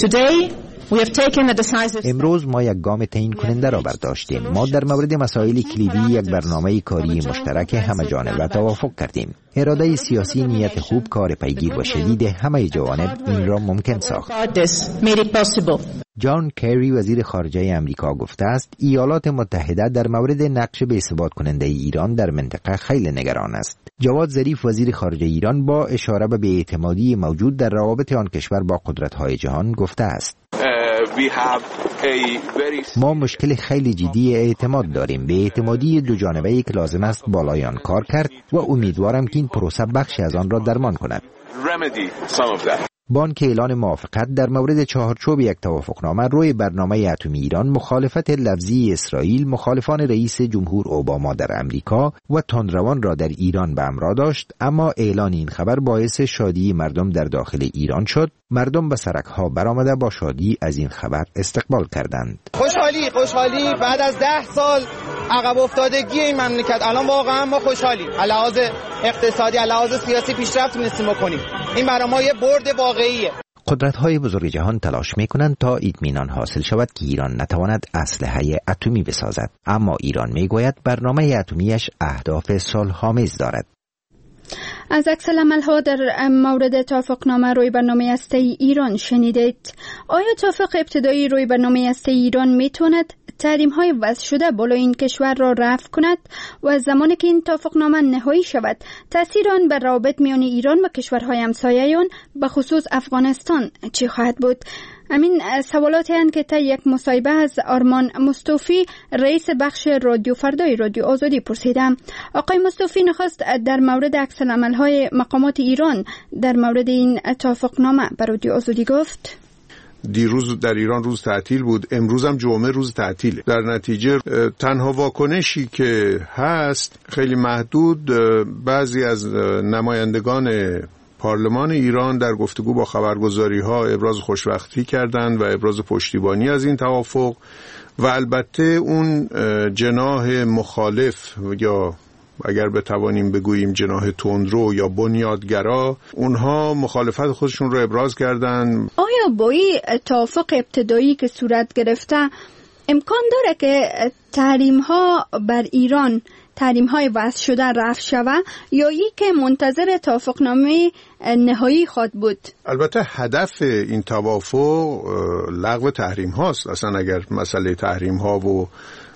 امروز ما یک گام تعیین کننده را برداشتیم. ما در مورد مسائل کلیدی یک برنامه کاری مشترک همه جانبه توافق کردیم. اراده سیاسی، نیت خوب، کار پیگیر و شدید همه جوانب این را ممکن ساخت. جان کری وزیر خارجه امریکا گفته است ایالات متحده در مورد نقش بی‌ثبات کننده ایران در منطقه خیلی نگران است. جواد ظریف وزیر خارجه ایران با اشاره به بی‌اعتمادی موجود در روابط آن کشور با قدرت‌های جهان گفته است ما مشکل خیلی جدی اعتماد داریم. به اعتمادی دو جانبه‌ای که لازم است بالای آن کار کرد و امیدوارم که این پروسه بخشی از آن را درمان کند. بانک اعلان موافقت در مورد چهارچوب یک توافقنامه روی برنامه اتمی ایران، مخالفت لفظی اسرائیل، مخالفان رئیس جمهور اوباما در امریکا و تندروان را در ایران به همراه داشت، اما اعلان این خبر باعث شادی مردم در داخل ایران شد. مردم به سرک‌ها برآمده با شادی از این خبر استقبال کردند. خوشحالی خوشحالی بعد از ده سال عقب افتادگی این مملکت الان واقعا ما خوشحالیم. لحاظ اقتصادی، لحاظ سیاسی پیشرفت می‌تونیم بکنیم. این برای ما یه برد واقعیه. قدرت‌های بزرگ جهان تلاش می‌کنند تا اطمینان حاصل شود که ایران نتواند اسلحه اتمی بسازد، اما ایران می‌گوید برنامه اتمیش اهداف صلح‌آمیز دارد. از عکس العمل‌ها در مورد توافقنامه روی برنامه هسته‌ای ایران شنیدید. آیا توافق ابتدایی روی برنامه هسته‌ای ایران میتواند تحریم‌های وضع شده بالای این کشور را رفع کند و زمانی که این توافقنامه نهایی شود تأثیر آن بر روابط میان ایران و کشورهای همسایه آن به خصوص افغانستان چی خواهد بود؟ همین سوالاتی هستند که تا یک مصاحبه از آرمان مصطفی رئیس بخش رادیو فردای رادیو آزادی پرسیدم. آقای مصطفی نخست در مورد عکس العمل‌های مقامات ایران در مورد این توافقنامه به رادیو آزادی گفت. دیروز در ایران روز تعطیل بود، امروز هم جمعه روز تعطیله. در نتیجه تنها واکنشی که هست خیلی محدود، بعضی از نمایندگان پارلمان ایران در گفتگو با خبرگزاری‌ها ابراز خوشبختی کردند و ابراز پشتیبانی از این توافق و البته اون جناح مخالف یا اگر بتوانیم بگوییم جناح تندرو یا بنیادگرا، اونها مخالفت خودشون رو ابراز کردند. آیا با این توافق ابتدایی که صورت گرفته امکان داره که تحریم‌ها بر ایران، تحریم‌های وضع شده رفع شود یا ای که منتظر توافقنامه نهایی خواهد بود؟ البته هدف این توافق لغو تحریم هاست. اصلا اگر مسئله تحریم ها و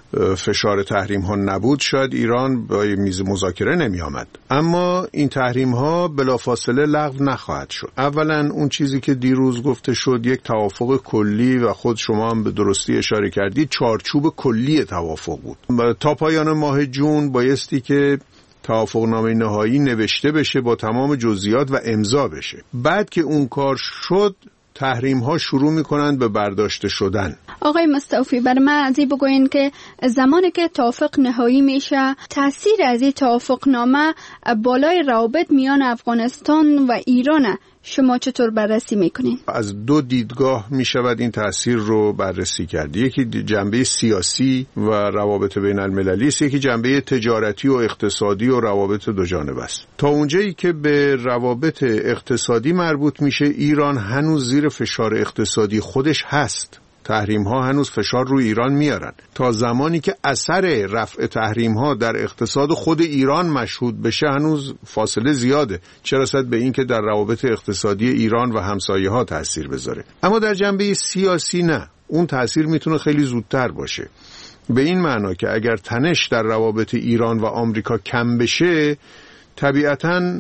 فشار تحریم ها نبود شاید ایران با میز مذاکره نمی آمد. اما این تحریم ها بلافاصله لغو نخواهد شد. اولا اون چیزی که دیروز گفته شد یک توافق کلی و خود شما هم به درستی اشاره کردید چارچوب کلی توافق بود. تا پایان ماه جون بایستی که توافقنامه نهایی نوشته بشه با تمام جزئیات و امضا بشه. بعد که اون کار شد تحریم ها شروع میکنند به برداشته شدن. آقای مصطفی بر من از این بگوین که زمانی که توافق نهایی میشه تاثیر از این توافقنامه بالای روابط میان افغانستان و ایران شما چطور بررسی میکنین؟ از دو دیدگاه میشود این تاثیر رو بررسی کرد. یکی جنبه سیاسی و روابط بین المللی است، یکی جنبه تجارتی و اقتصادی و روابط دو جانبه است. تا اونجایی که به روابط اقتصادی مربوط میشه ایران هنوز زیر فشار اقتصادی خودش هست. تحریم ها هنوز فشار روی ایران میارن. تا زمانی که اثر رفع تحریم ها در اقتصاد خود ایران مشهود بشه هنوز فاصله زیاده، چه رسد به این که در روابط اقتصادی ایران و همسایه ها تأثیر بذاره. اما در جنبه سیاسی نه، اون تأثیر میتونه خیلی زودتر باشه، به این معنا که اگر تنش در روابط ایران و آمریکا کم بشه طبیعتاً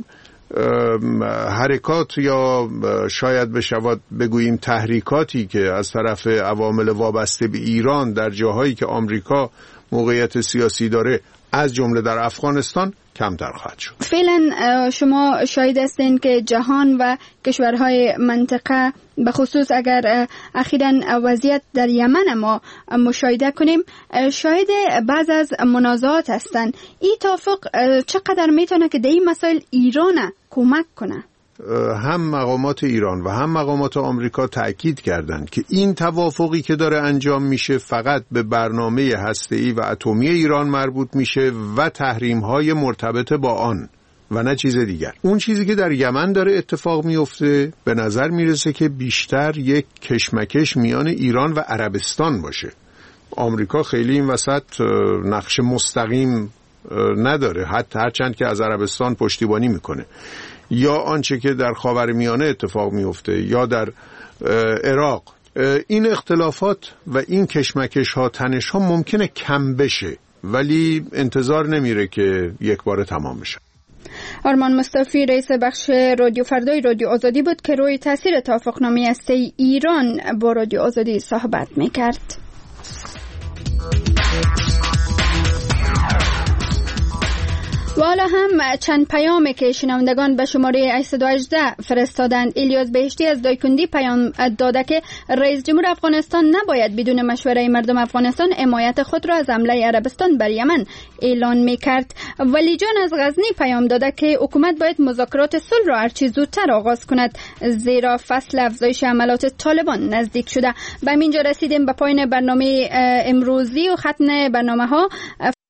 حرکات یا شاید بشود بگوییم تحریکاتی که از طرف عوامل وابسته به ایران در جاهایی که آمریکا موقعیت سیاسی داره از جمله در افغانستان کمتر خواهد شد. فعلا شما شاهد هستین که جهان و کشورهای منطقه به خصوص اگر اخیراً وضعیت در یمن ما مشاهده کنیم شاهد بعض از منازعات هستند. این توافق چقدر میتونه که در این مسائل ایران کمک کنه؟ هم مقامات ایران و هم مقامات آمریکا تأکید کردند که این توافقی که داره انجام میشه فقط به برنامه هسته‌ای و اتمی ایران مربوط میشه و تحریم‌های مرتبط با آن و نه چیز دیگر. اون چیزی که در یمن داره اتفاق میفته به نظر میرسه که بیشتر یک کشمکش میان ایران و عربستان باشه. آمریکا خیلی این وسط نقش مستقیم نداره، حتی هرچند که از عربستان پشتیبانی میکنه. یا آنچه که در خاورمیانه اتفاق میفته یا در عراق، این اختلافات و این کشمکش ها تنش ها ممکنه کم بشه ولی انتظار نمیره که یک بار تمام بشه. آرمان مصطفی رئیس بخش رادیو فردای رادیو آزادی بود که روی تاثیر توافقنامه هسته‌ای ایران با رادیو آزادی صحبت میکرد. و حالا هم چند پیامی که شنوندگان به شماره هشتصد و هجده فرستادند. الیاس بهشتی از دایکندی پیام داده که رئیس جمهور افغانستان نباید بدون مشوره مردم افغانستان حمایت خود را از حمله عربستان بر یمن اعلان میکرد. ولی جان از غزنی پیام داده که حکومت باید مذاکرات صلح را هرچه زودتر آغاز کند زیرا فصل افزایش حملات طالبان نزدیک شده. به اینجا رسیدیم به پایان برنامه امروزی و ختم برنامه ها.